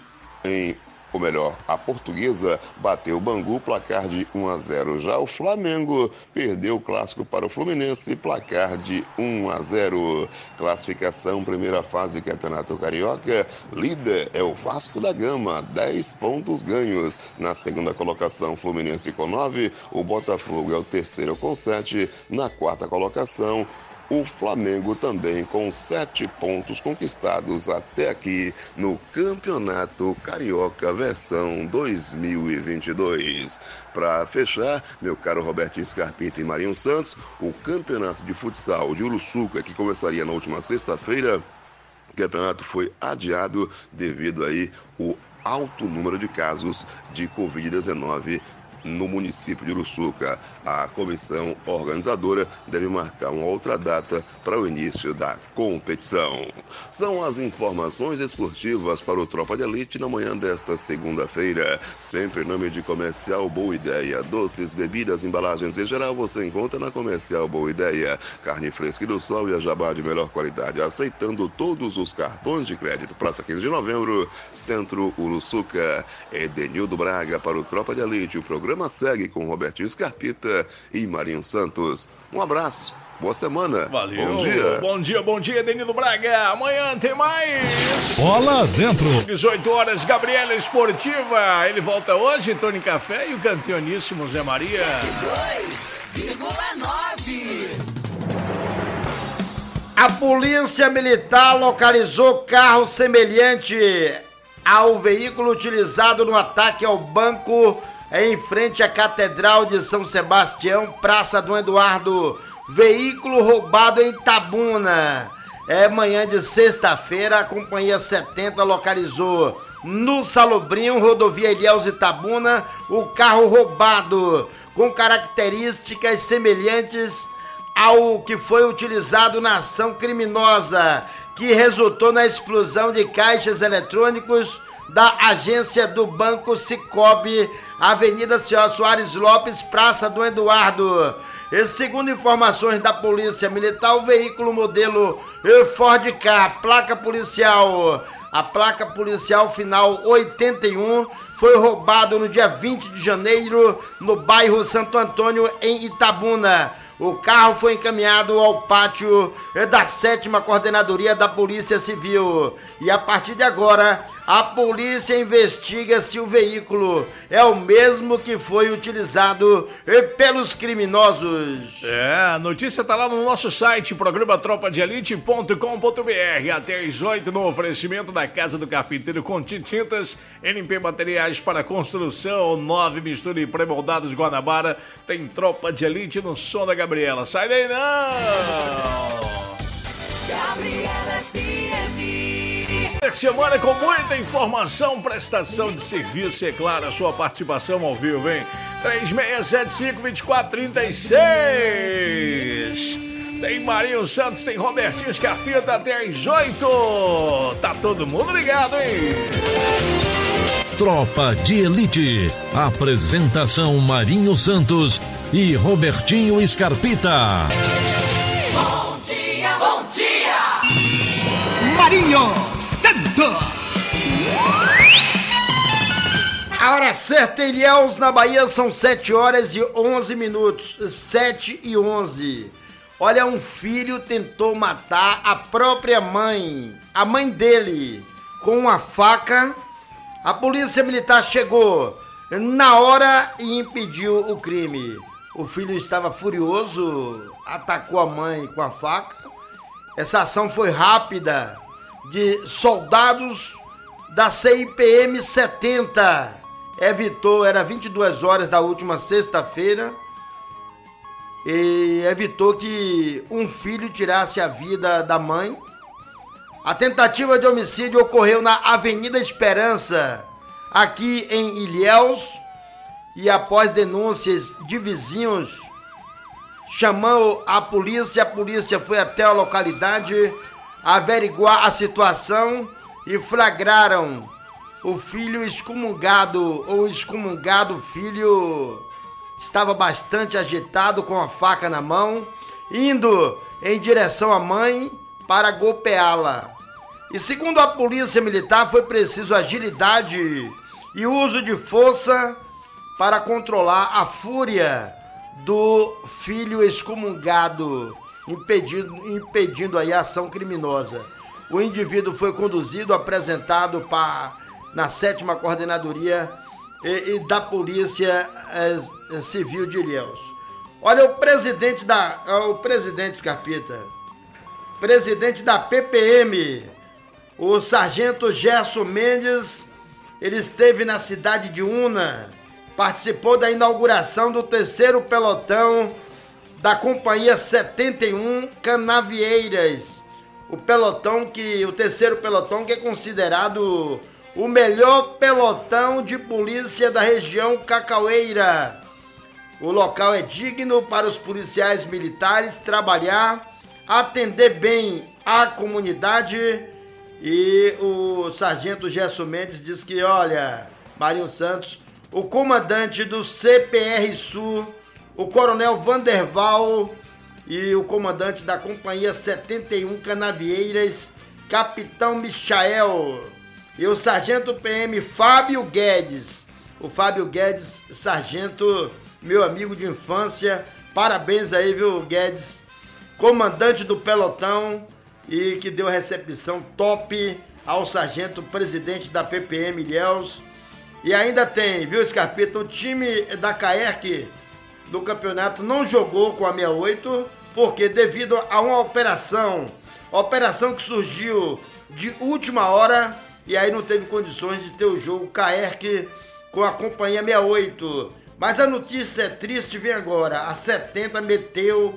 a Portuguesa bateu o Bangu, placar de 1-0. Já o Flamengo perdeu o clássico para o Fluminense, placar de 1-0. Classificação, primeira fase, Campeonato Carioca. Líder é o Vasco da Gama, 10 pontos ganhos. Na segunda colocação, Fluminense com 9. O Botafogo é o terceiro com 7. Na quarta colocação, o Flamengo também com 7 pontos conquistados até aqui no Campeonato Carioca versão 2022. Para fechar, meu caro Robertinho Scarpita e Marinho Santos, o Campeonato de Futsal de Uruçuca, que começaria na última sexta-feira, o campeonato foi adiado devido aí ao alto número de casos de Covid-19 no município de Uruçuca. A comissão organizadora deve marcar uma outra data para o início da competição. São as informações esportivas para o Tropa de Elite na manhã desta segunda-feira. Sempre em nome de Comercial Boa Ideia. Doces, bebidas, embalagens em geral você encontra na Comercial Boa Ideia. Carne fresca do sol e a jabá de melhor qualidade, aceitando todos os cartões de crédito. Praça 15 de Novembro, Centro Uruçuca. Denildo Braga para o Tropa de Elite. O programa segue com Robertinho Scarpita e Marinho Santos. Um abraço, boa semana. Valeu. Bom dia. Bom dia, Denildo Braga. Amanhã tem mais. Bola dentro. 18 horas, Gabriela Esportiva. Ele volta hoje, Tony Café e o campeoníssimo Zé Maria. 2,9. A polícia militar localizou carro semelhante ao veículo utilizado no ataque ao banco em frente à Catedral de São Sebastião, Praça Dom Eduardo. Veículo roubado em Itabuna. Manhã de sexta-feira, a Companhia 70 localizou no Salobrinho, rodovia Ilhéus Itabuna, o carro roubado com características semelhantes ao que foi utilizado na ação criminosa, que resultou na explosão de caixas eletrônicos da agência do Banco Sicob, Avenida Soares Lopes, Praça Dom Eduardo. E segundo informações da Polícia Militar, o veículo modelo Ford Ka, placa policial, a placa policial final 81, foi roubado no dia 20 de janeiro no bairro Santo Antônio, em Itabuna. O carro foi encaminhado ao pátio da 7ª Coordenadoria da Polícia Civil. E a partir de agora, a polícia investiga se o veículo é o mesmo que foi utilizado pelos criminosos. A notícia tá lá no nosso site, programa tropadeelite.com.br. Até às 8 no oferecimento da Casa do Carpinteiro com tintas, NP Materiais para Construção, 9 mistura e pré-moldados Guanabara. Tem Tropa de Elite no som da Gabriela. Sai daí não! Gabriela FM. Semana com muita informação, prestação de serviço e, é claro, a sua participação ao vivo, hein? 3675-2436. Tem Marinho Santos, tem Robertinho Scarpita até às 8. Tá todo mundo ligado, hein? Tropa de Elite. Apresentação Marinho Santos e Robertinho Scarpita. Bom dia, bom dia! Marinho Santos. A hora certa em Ilhéus, na Bahia, são 7h11. 7h11. Olha, um filho tentou matar a própria mãe, a mãe dele, com uma faca. A polícia militar chegou na hora e impediu o crime. O filho estava furioso, atacou a mãe com a faca. Essa ação foi rápida, de soldados da CIPM 70. Era 22 horas da última sexta-feira, e evitou que um filho tirasse a vida da mãe. A tentativa de homicídio ocorreu na Avenida Esperança, aqui em Ilhéus, e após denúncias de vizinhos, chamou a polícia foi até a localidade averiguar a situação e flagraram o filho excomungado. O excomungado filho estava bastante agitado com a faca na mão, indo em direção à mãe para golpeá-la. E segundo a polícia militar, foi preciso agilidade e uso de força para controlar a fúria do filho excomungado, impedindo aí a ação criminosa. O indivíduo foi conduzido, apresentado na 7ª Coordenadoria e da Polícia Civil de Ilhéus. Olha, o presidente Scarpita, presidente da PPM, o sargento Gerson Mendes, ele esteve na cidade de Una, participou da inauguração do 3º pelotão da Companhia 71 Canavieiras. O 3º pelotão que é considerado o melhor pelotão de polícia da região Cacaueira. O local é digno para os policiais militares trabalhar, atender bem a comunidade. E o sargento Gerson Mendes diz que, olha, Marinho Santos, o comandante do CPR Sul, o coronel Vanderval e o comandante da Companhia 71 Canavieiras, capitão Michael, e o sargento PM Fábio Guedes. O Fábio Guedes, sargento, meu amigo de infância, parabéns aí, viu, Guedes, comandante do pelotão, e que deu recepção top ao sargento presidente da PPM Ilhéus. E ainda tem, viu, Scarpita, o time da CAERC do campeonato não jogou com a 68, porque devido a uma operação Operação que surgiu de última hora e aí não teve condições de ter o jogo Caerque com a Companhia 68. Mas a notícia é triste, vem agora. A 70 meteu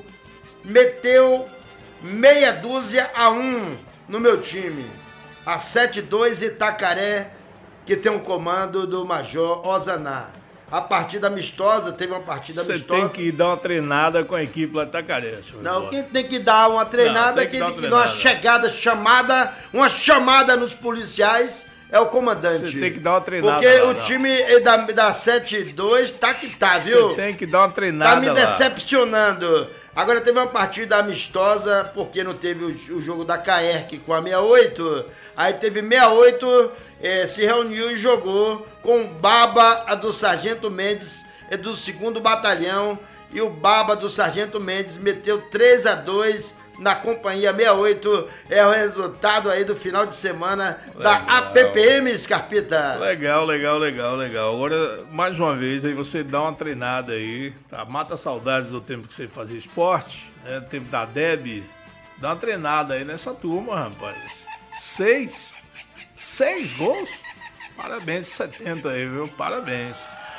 meia dúzia a 1 no meu time. A 72 Itacaré, que tem um comando do Major Ozaná. A partida amistosa, teve uma partida amistosa. Você tem que dar uma treinada com a equipe lá de Itacaré. Não, quem tem que dar uma treinada, quem tem que dar uma chegada, uma chamada nos policiais é o comandante. Você tem que dar uma treinada. Porque lá, o time da 7-2 tá que tá, viu? Você tem que dar uma treinada. Tá me decepcionando. Agora teve uma partida amistosa, porque não teve o jogo da Caerque com a 68. Aí teve 68, se reuniu e jogou com o Baba do Sargento Mendes, do 2º Batalhão. E o Baba do Sargento Mendes meteu 3-2 na Companhia 68. É o resultado aí do final de semana da APPM, Scarpita. Legal. Agora, mais uma vez, aí você dá uma treinada aí, tá? Mata saudades do tempo que você fazia esporte, né? Tempo da Deb. Dá uma treinada aí nessa turma, rapaz. 6 gols? Parabéns, 70 aí, viu? Parabéns.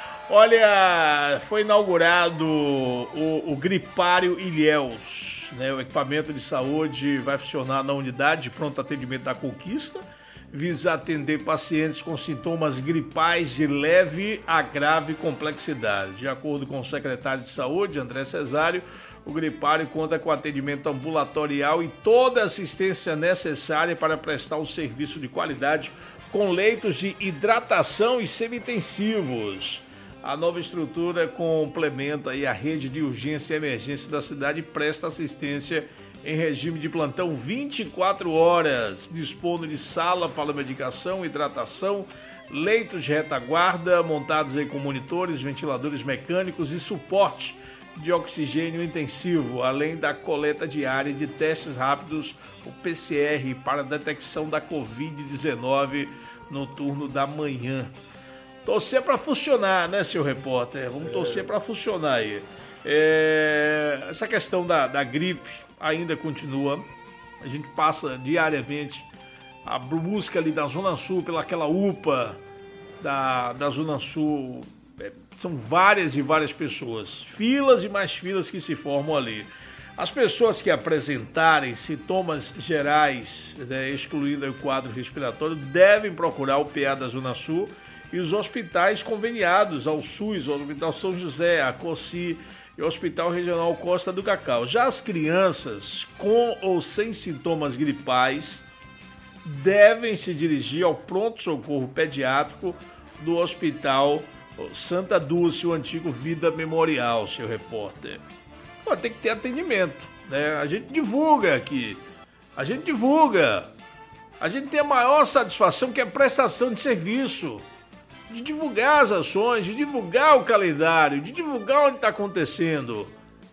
Olha, foi inaugurado o Gripário Ilhéus, né? O equipamento de saúde vai funcionar na unidade de pronto atendimento da Conquista, visa atender pacientes com sintomas gripais de leve a grave complexidade. De acordo com o secretário de Saúde, André Cesário, o Gripário conta com atendimento ambulatorial e toda a assistência necessária para prestar um serviço de qualidade com leitos de hidratação e semi-intensivos. A nova estrutura complementa aí a rede de urgência e emergência da cidade e presta assistência em regime de plantão 24 horas, dispondo de sala para medicação, hidratação, leitos de retaguarda, montados aí com monitores, ventiladores mecânicos e suporte de oxigênio intensivo, além da coleta diária de testes rápidos, o PCR, para detecção da Covid-19 no turno da manhã. Torcer para funcionar, né, seu repórter? Vamos torcer para funcionar aí. Essa questão da gripe ainda continua. A gente passa diariamente a busca ali da Zona Sul, pelaquela UPA da Zona Sul. São várias e várias pessoas. Filas e mais filas que se formam ali. As pessoas que apresentarem sintomas gerais, né, excluindo o quadro respiratório, devem procurar o PA da Zona Sul e os hospitais conveniados ao SUS, o Hospital São José, a COSI e o Hospital Regional Costa do Cacau. Já as crianças com ou sem sintomas gripais devem se dirigir ao pronto-socorro pediátrico do Hospital Santa Dulce, o antigo Vida Memorial, seu repórter. Tem que ter atendimento, né? A gente divulga aqui, a gente tem a maior satisfação, que é a prestação de serviço, de divulgar as ações, de divulgar o calendário, de divulgar onde está acontecendo.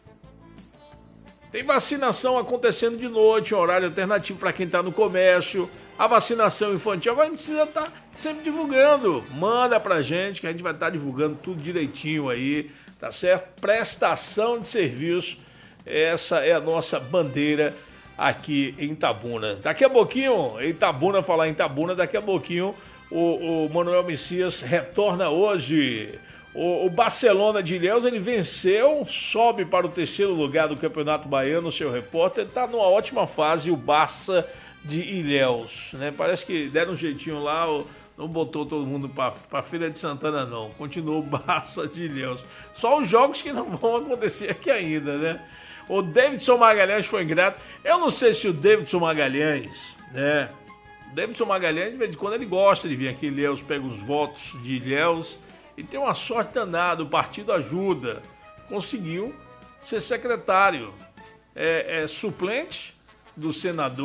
Tem vacinação acontecendo de noite, horário alternativo para quem está no comércio, a vacinação infantil. Agora a gente precisa estar sempre divulgando. Manda pra gente que a gente vai estar divulgando tudo direitinho aí, tá certo? Prestação de serviço, essa é a nossa bandeira aqui em Itabuna. Daqui a pouquinho, falar em Itabuna, daqui a pouquinho o Manuel Messias retorna hoje. O Barcelona de Ilhéus, ele venceu, sobe para o 3º lugar do Campeonato Baiano, seu repórter, está numa ótima fase o Barça de Ilhéus, né? Parece que deram um jeitinho lá, não botou todo mundo para Feira de Santana, não. Continuou o Barça de Ilhéus. Só os jogos que não vão acontecer aqui ainda, né? O Davidson Magalhães foi ingrato. Eu não sei se o Davidson Magalhães, né? Davidson Magalhães, de vez em quando, ele gosta de vir aqui em Ilhéus, pega os votos de Ilhéus e tem uma sorte danada. O partido ajuda. Conseguiu ser secretário. É suplente do senador,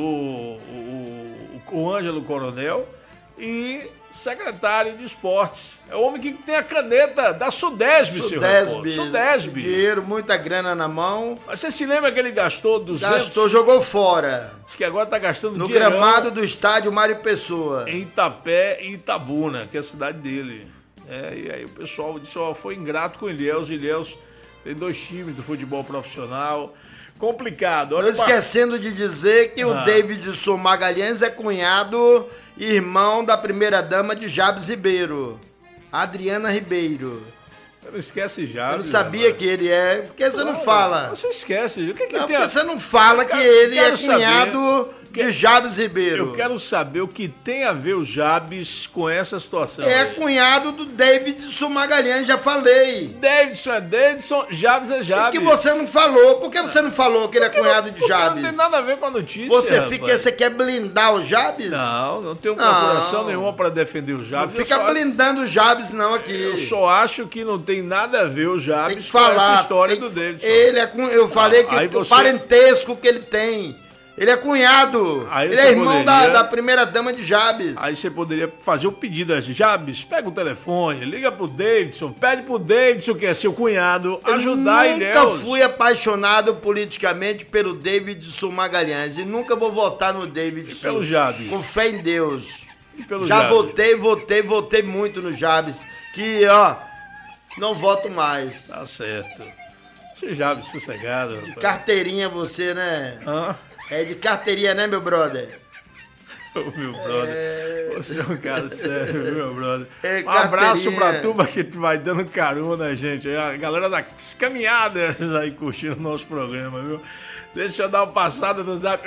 o Ângelo Coronel, e secretário de esportes. É o homem que tem a caneta da Sudesb, seu repórter. Sudesb. Dinheiro, muita grana na mão. Mas você se lembra que ele gastou 200? Gastou, jogou fora. Diz que agora tá gastando no gramado do estádio Mário Pessoa. Em Itapé e Itabuna, que é a cidade dele. E aí o pessoal disse, foi ingrato com Ilhéus. Ilhéus tem 2 times do futebol profissional. Complicado. Não esquecendo de dizer que o Davidson Magalhães é cunhado e irmão da primeira-dama de Jabes Ribeiro, Adriana Ribeiro. Não esquece Jabes. Eu não sabia que ele é, porque você não fala. Você esquece. O que não, tem você não fala que ele é cunhado de Jabes Ribeiro. Eu quero saber o que tem a ver o Jabes com essa situação. É cunhado do Davidson Magalhães, já falei. Davidson é Davidson, Jabes é Jabes. E que você não falou. Por que você não falou que ele é cunhado de Jabes? Não tem nada a ver com a notícia. Você quer blindar o Jabes? Não tenho procuração nenhuma para defender o Jabes. Não fica blindando o Jabes não aqui. Eu só acho que não tem nada a ver o Jabes com essa história do Davidson. Eu falei que o parentesco que ele tem. Ele é cunhado. Ele é irmão da primeira-dama de Jabes. Aí você poderia fazer um pedido a Jabes, pega o telefone, liga pro Davidson, pede pro Davidson, que é seu cunhado, ajudar ele. Eu nunca fui apaixonado politicamente pelo Davidson Magalhães e nunca vou votar no Davidson. E pelo Jabes. Com fé em Deus. E pelo Já Jabes. votei muito no Jabes. Que, não voto mais. Tá certo. Esse Jabes sossegado. Rapaz. Carteirinha você, né? É de carteirinha, né, meu brother? Meu brother, você é um cara sério, meu brother. Um abraço pra turma que vai dando carona, gente. A galera das caminhadas aí curtindo o nosso programa, viu? Deixa eu dar uma passada no zap.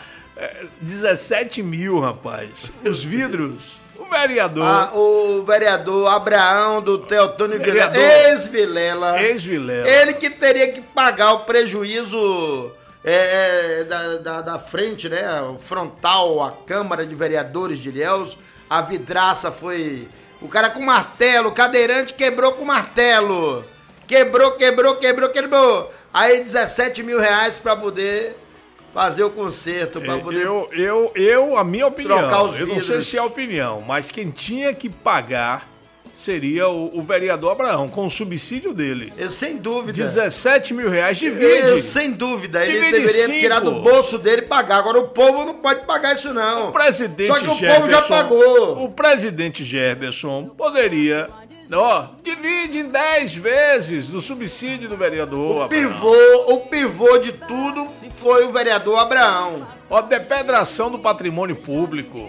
17 mil, rapaz. Os vidros. O vereador. O vereador Abraão do Teotônio Vilela. Ex-Vilela. Ele que teria que pagar o prejuízo... da frente, né? O frontal, a Câmara de Vereadores de Ilhéus, a vidraça foi... O cara com martelo, o cadeirante quebrou com martelo. Quebrou. Aí 17 mil reais pra poder fazer o conserto, pra poder... A minha opinião, trocar os vidros. Eu não sei se é a opinião, mas quem tinha que pagar... seria o vereador Abraão, com o subsídio dele. Sem dúvida. 17 mil reais, divide. Sem dúvida. Ele deveria tirar do bolso dele e pagar. Agora o povo não pode pagar isso, não. O presidente Só que o povo já pagou. O presidente Gerberson poderia... divide em 10 vezes do subsídio do vereador O pivô de tudo foi o vereador Abraão. Depedração do patrimônio público.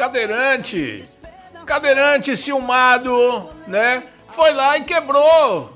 Cadeirante ciumado, né? Foi lá e quebrou.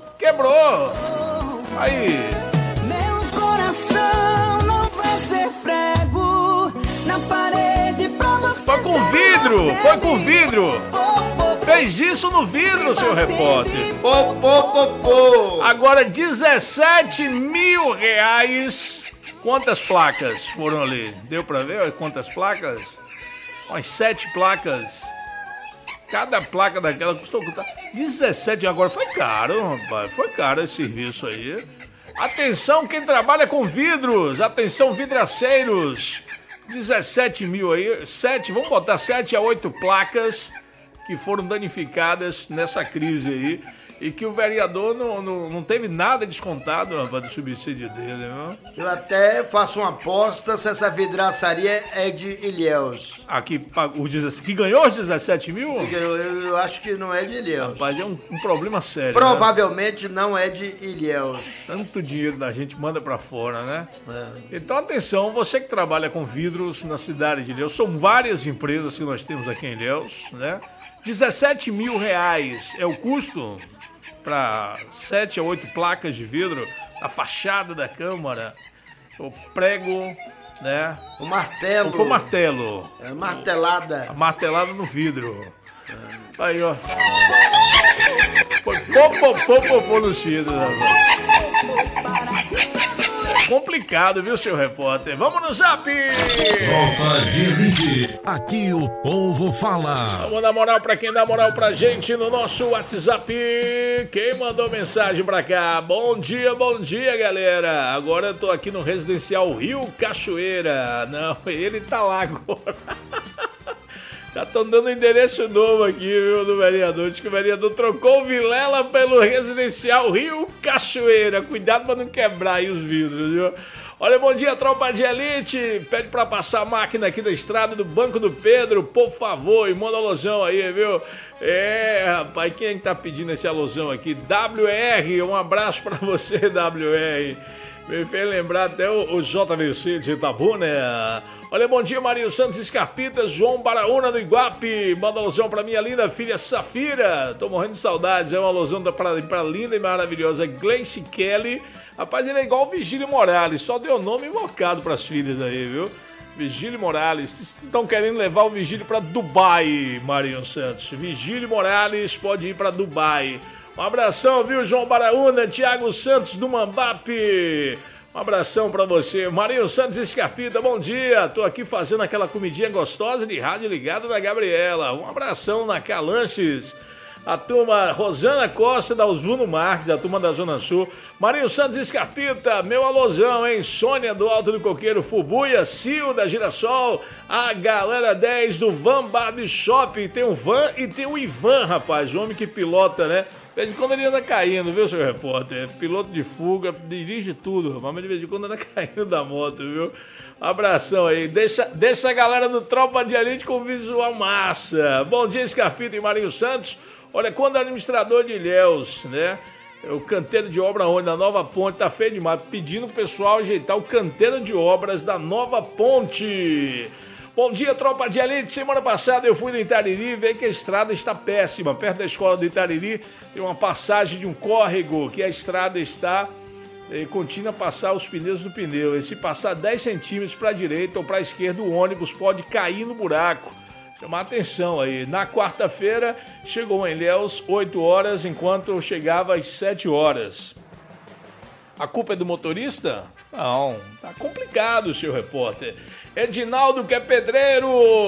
Aí. Meu coração não vai ser prego na parede pra você. Foi com vidro. Fez isso no vidro, seu repórter. Agora 17 mil reais. Quantas placas foram ali? Deu pra ver quantas placas? Umas 7 placas. Cada placa daquela custou 17, agora foi caro, rapaz. Foi caro esse serviço aí. Atenção, quem trabalha com vidros. Atenção, vidraceiros. 17 mil aí. Vamos botar 7 a 8 placas que foram danificadas nessa crise aí. E que o vereador não teve nada descontado, rapaz, do subsídio dele, viu? Eu até faço uma aposta se essa vidraçaria é de Ilhéus. Que ganhou os 17 mil? Eu acho que não é de Ilhéus. Rapaz, é um problema sério. Provavelmente, né? Não é de Ilhéus. Tanto dinheiro da gente manda pra fora, né? Então, atenção, você que trabalha com vidros na cidade de Ilhéus, são várias empresas que nós temos aqui em Ilhéus, né? 17 mil reais é o custo para 7 a 8 placas de vidro, a fachada da Câmara, o prego, né? O martelo. Foi o martelo. Martelada. A martelada no vidro. Aí, ó. Foi pô nos vidros. Complicado, viu, seu repórter? Vamos no zap! Tropa de Elite. Aqui o povo fala. Vamos dar moral pra quem dá moral pra gente no nosso WhatsApp. Quem mandou mensagem pra cá? Bom dia, galera. Agora eu tô aqui no residencial Rio Cachoeira. Não, ele tá lá agora. Já estão dando endereço novo aqui, viu, do vereador. Diz que o vereador trocou o Vilela pelo residencial Rio Cachoeira. Cuidado pra não quebrar aí os vidros, viu? Olha, bom dia, tropa de elite. Pede pra passar a máquina aqui da estrada do Banco do Pedro, por favor. E manda alusão aí, viu? Rapaz, quem é que tá pedindo esse alusão aqui? WR, um abraço pra você, WR. Me fez lembrar até o JVC de Itabuna. Olha, bom dia, Marinho Santos Escarpitas, João Baraúna do Iguape. Manda alusão pra minha linda filha Safira. Tô morrendo de saudades. É uma alusão pra linda e maravilhosa Gleice Kelly. Rapaz, ele é igual o Vigílio Morales. Só deu nome invocado pras filhas aí, viu? Vigílio Morales. Estão querendo levar o Vigílio pra Dubai, Marinho Santos. Vigílio Morales pode ir pra Dubai. Um abração, viu, João Baraúna, Thiago Santos do Mambape. Um abração pra você. Marinho Santos Escarpita, bom dia. Tô aqui fazendo aquela comidinha gostosa de rádio ligada da Gabriela. Um abração na Calanches. A turma Rosana Costa da Osvuno Marques, a turma da Zona Sul. Marinho Santos Escarpita, meu alôzão, hein? Sônia do Alto do Coqueiro, Fubuia, Sil da Girassol, a galera 10 do Van Barber Shop. Tem o Van e tem o Ivan, rapaz, o homem que pilota, né? De vez em quando ele anda caindo, viu, seu repórter? Piloto de fuga, dirige tudo, mas de vez em quando anda caindo da moto, viu? Um abração aí. Deixa a galera do Tropa de Elite com visual massa. Bom dia, Escarpita e Marinho Santos. Olha, quando o administrador de Ilhéus, né? O canteiro de obra onde? Na Nova Ponte, tá feio demais. Pedindo pro pessoal ajeitar o canteiro de obras da Nova Ponte. Bom dia, Tropa de Elite. Semana passada eu fui no Itariri e vi que a estrada está péssima. Perto da escola do Itariri tem uma passagem de um córrego que a estrada está contínua a passar os pneus do pneu. E se passar 10 centímetros para a direita ou para a esquerda, o ônibus pode cair no buraco. Chamar atenção aí. Na quarta-feira chegou em Ilhéus 8 horas, enquanto chegava às 7 horas. A culpa é do motorista? Não, tá complicado, seu repórter. Edinaldo, que é pedreiro.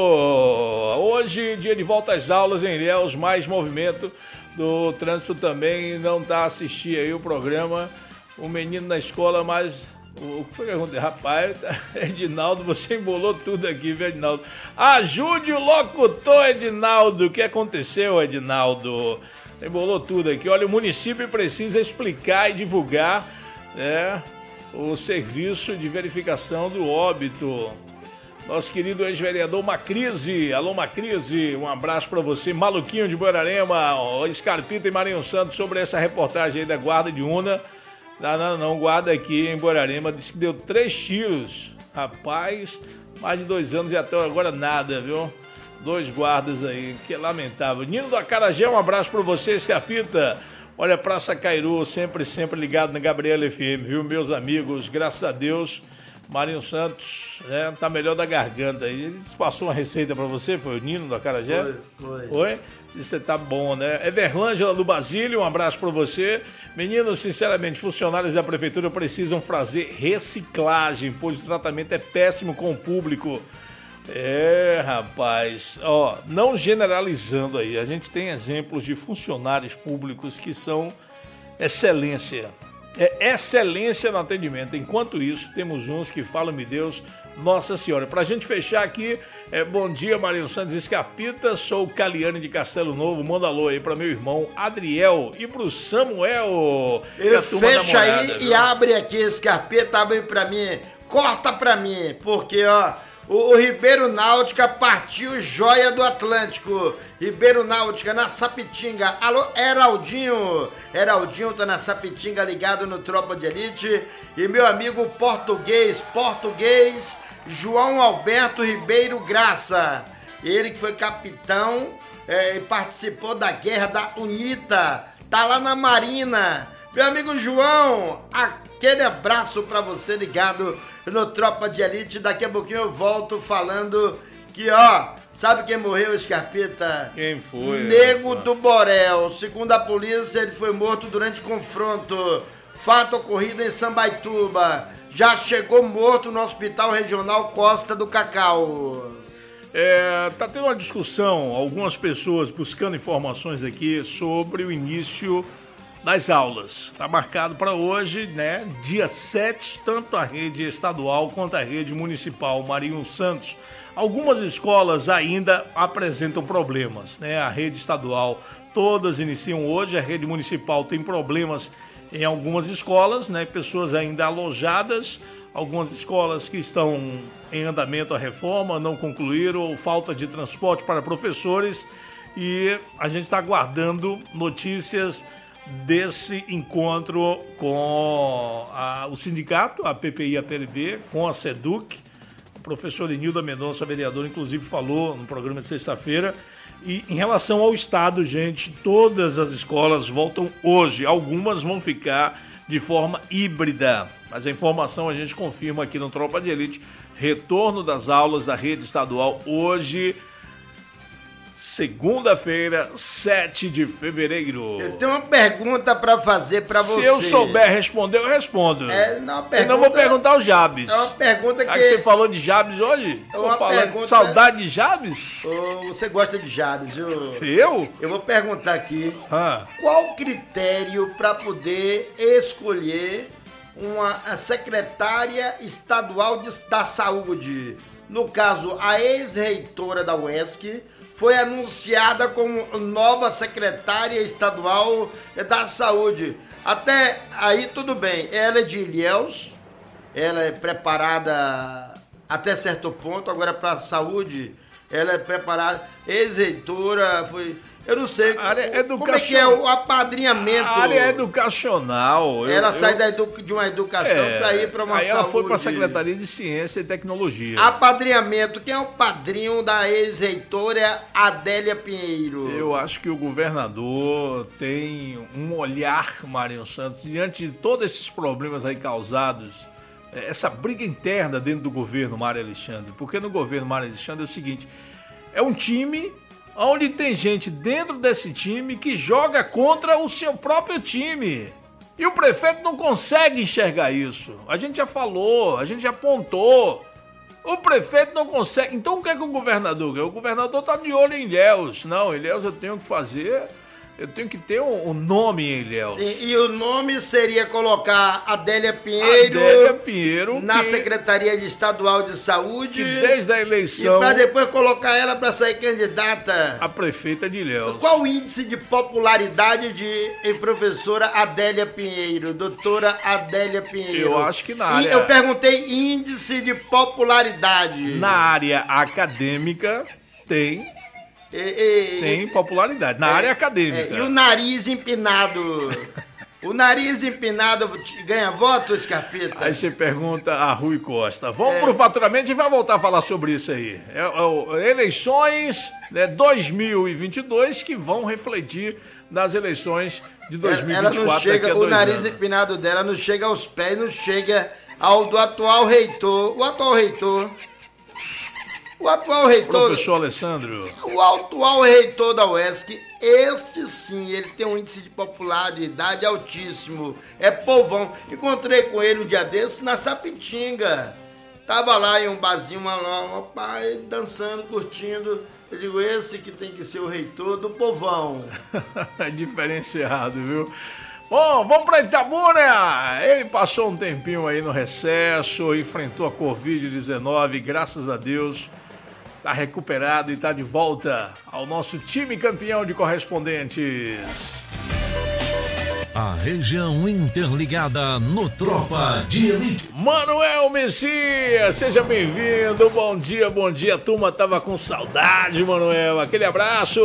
Hoje, dia de volta às aulas em Ilhéus, mais movimento do trânsito também. Não tá assistindo aí o programa. O menino na escola, mas o que foi que aconteceu? Rapaz, Edinaldo, você embolou tudo aqui, viu, Edinaldo? Ajude o locutor, Edinaldo. O que aconteceu, Edinaldo? Embolou tudo aqui. Olha, o município precisa explicar e divulgar, né, o serviço de verificação do óbito. Nosso querido ex-vereador Macrise. Alô, Macrise, um abraço pra você. Maluquinho de Borarema, Escarpita e Marinho Santos, sobre essa reportagem aí da guarda de Una. Não, guarda aqui em Borarema, disse que deu 3 tiros. Rapaz, mais de 2 anos e até agora nada, viu? 2 guardas aí, que é lamentável. Nino do Acarajé, um abraço pra você, Escarpita. Olha, Praça Cairu, sempre ligado na Gabriela FM, viu, meus amigos? Graças a Deus, Marinho Santos, né, tá melhor da garganta. Ele passou uma receita pra você, foi o Nino do Acarajé? Foi? Disse que você tá bom, né? Everlângela do Basílio, um abraço pra você. Meninos, sinceramente, funcionários da prefeitura precisam fazer reciclagem, pois o tratamento é péssimo com o público. É, rapaz, ó, não generalizando aí, a gente tem exemplos de funcionários públicos que são excelência. É excelência no atendimento. Enquanto isso, temos uns que falam, meu Deus, Nossa Senhora. Pra gente fechar aqui, bom dia, Marinho Santos Escarpita, sou o Caliane de Castelo Novo, manda alô aí pra meu irmão Adriel e pro Samuel. Fecha aí, viu? E abre aqui, Escarpita, abre pra mim, corta pra mim, porque, ó, o Ribeiro Náutica partiu joia do Atlântico. Ribeiro Náutica na Sapitinga. Alô, Heraldinho. Heraldinho tá na Sapitinga ligado no Tropa de Elite. E meu amigo português, João Alberto Ribeiro Graça. Ele que foi capitão e participou da guerra da UNITA. Tá lá na Marina. Meu amigo João, aquele abraço pra você ligado no Tropa de Elite. Daqui a pouquinho eu volto falando que, ó, sabe quem morreu, Escarpita? Quem foi? Nego do Borel. Segundo a polícia, ele foi morto durante confronto. Fato ocorrido em Sambaituba. Já chegou morto no Hospital Regional Costa do Cacau. Tá tendo uma discussão, algumas pessoas buscando informações aqui sobre o início das aulas. Está marcado para hoje, né? Dia 7, tanto a rede estadual quanto a rede municipal Marinho Santos. Algumas escolas ainda apresentam problemas, né? A rede estadual, todas iniciam hoje, a rede municipal tem problemas em algumas escolas, né? Pessoas ainda alojadas, algumas escolas que estão em andamento a reforma, não concluíram, ou falta de transporte para professores, e a gente está aguardando notícias desse encontro com o sindicato, a PPI e a PLB, com a SEDUC. O professor Enilda Mendonça, vereador, inclusive falou no programa de sexta-feira. E em relação ao Estado, gente, todas as escolas voltam hoje. Algumas vão ficar de forma híbrida. Mas a informação a gente confirma aqui no Tropa de Elite. Retorno das aulas da rede estadual hoje, segunda-feira, 7 de fevereiro. Eu tenho uma pergunta para fazer para você. Se eu souber responder, eu respondo. Senão eu vou perguntar o Jabes. É uma pergunta que... você falou de Jabes hoje? É uma pergunta... Saudade de Jabes? Você gosta de Jabes, viu? Eu? Eu vou perguntar aqui. Qual o critério para poder escolher uma secretária estadual da saúde? No caso, a ex-reitora da UESC foi anunciada como nova secretária estadual da saúde. Até aí tudo bem, ela é de Ilhéus, ela é preparada até certo ponto, agora para a saúde, ela é preparada, ex-reitora, foi... Eu não sei como é que é o apadrinhamento. A área educacional. Ela sai de uma educação para ir para uma saúde. Aí ela foi para a Secretaria de Ciência e Tecnologia. Apadrinhamento. Quem é o padrinho da ex-reitora Adélia Pinheiro? Eu acho que o governador tem um olhar, Marinho Santos, diante de todos esses problemas aí causados, essa briga interna dentro do governo Mário Alexandre. Porque no governo Mário Alexandre é o seguinte, é um time... onde tem gente dentro desse time que joga contra o seu próprio time. E o prefeito não consegue enxergar isso. A gente já falou, a gente já apontou. O prefeito não consegue. Então o que é que o governador quer? O governador está de olho em Ilhéus. Não, Ilhéus eu tenho que fazer... Eu tenho que ter um nome em Ilhéus. Sim, e o nome seria colocar Adélia Pinheiro na Secretaria Estadual de Saúde. Que desde a eleição... E para depois colocar ela para sair candidata... a prefeita de Ilhéus. Qual o índice de popularidade de professora Adélia Pinheiro? Doutora Adélia Pinheiro. Eu acho que na área... Eu perguntei índice de popularidade. Na área acadêmica tem... tem popularidade, na área acadêmica. E o nariz empinado? O nariz empinado ganha voto, Scarpeta? Aí você pergunta a Rui Costa. Vamos pro faturamento e vai voltar a falar sobre isso aí. Eleições 2022 que vão refletir nas eleições de 2024. Ela não chega, o nariz empinado dela não chega aos pés, não chega ao do atual reitor. O atual reitor... Professor Alessandro. O atual reitor da UESC, este sim, ele tem um índice de popularidade altíssimo. É povão. Encontrei com ele um dia desses na Sapitinga. Tava lá em um barzinho, um pai dançando, curtindo. Eu digo, esse que tem que ser o reitor do povão. É diferenciado, viu? Bom, vamos para Itabuna. Ele passou um tempinho aí no recesso, enfrentou a Covid-19, graças a Deus. Está recuperado e está de volta ao nosso time campeão de correspondentes. A região interligada no Tropa de Elite. Manuel Messias, seja bem-vindo. Bom dia, turma. Tava com saudade, Manuel. Aquele abraço.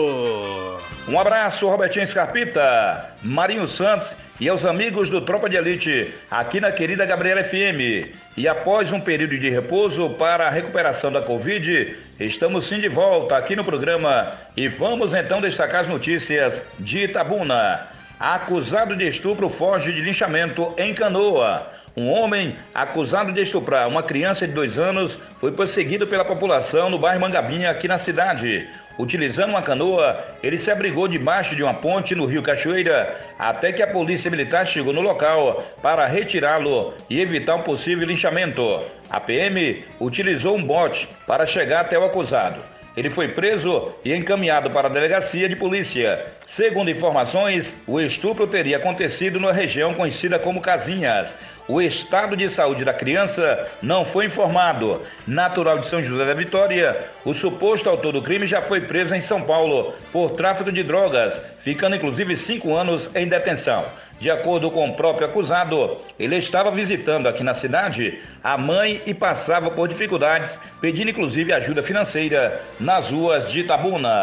Um abraço, Robertinho Scarpita, Marinho Santos e aos amigos do Tropa de Elite, aqui na querida Gabriela FM. E após um período de repouso para a recuperação da Covid, estamos sim de volta aqui no programa. E vamos então destacar as notícias de Itabuna. Acusado de estupro foge de linchamento em Canoa. Um homem acusado de estuprar uma criança de 2 anos foi perseguido pela população no bairro Mangabinha, aqui na cidade. Utilizando uma canoa, ele se abrigou debaixo de uma ponte no rio Cachoeira, até que a polícia militar chegou no local para retirá-lo e evitar um possível linchamento. A PM utilizou um bote para chegar até o acusado. Ele foi preso e encaminhado para a delegacia de polícia. Segundo informações, o estupro teria acontecido na região conhecida como Casinhas. O estado de saúde da criança não foi informado. Natural de São José da Vitória, o suposto autor do crime já foi preso em São Paulo por tráfico de drogas, ficando inclusive 5 anos em detenção. De acordo com o próprio acusado, ele estava visitando aqui na cidade a mãe e passava por dificuldades, pedindo inclusive ajuda financeira nas ruas de Itabuna.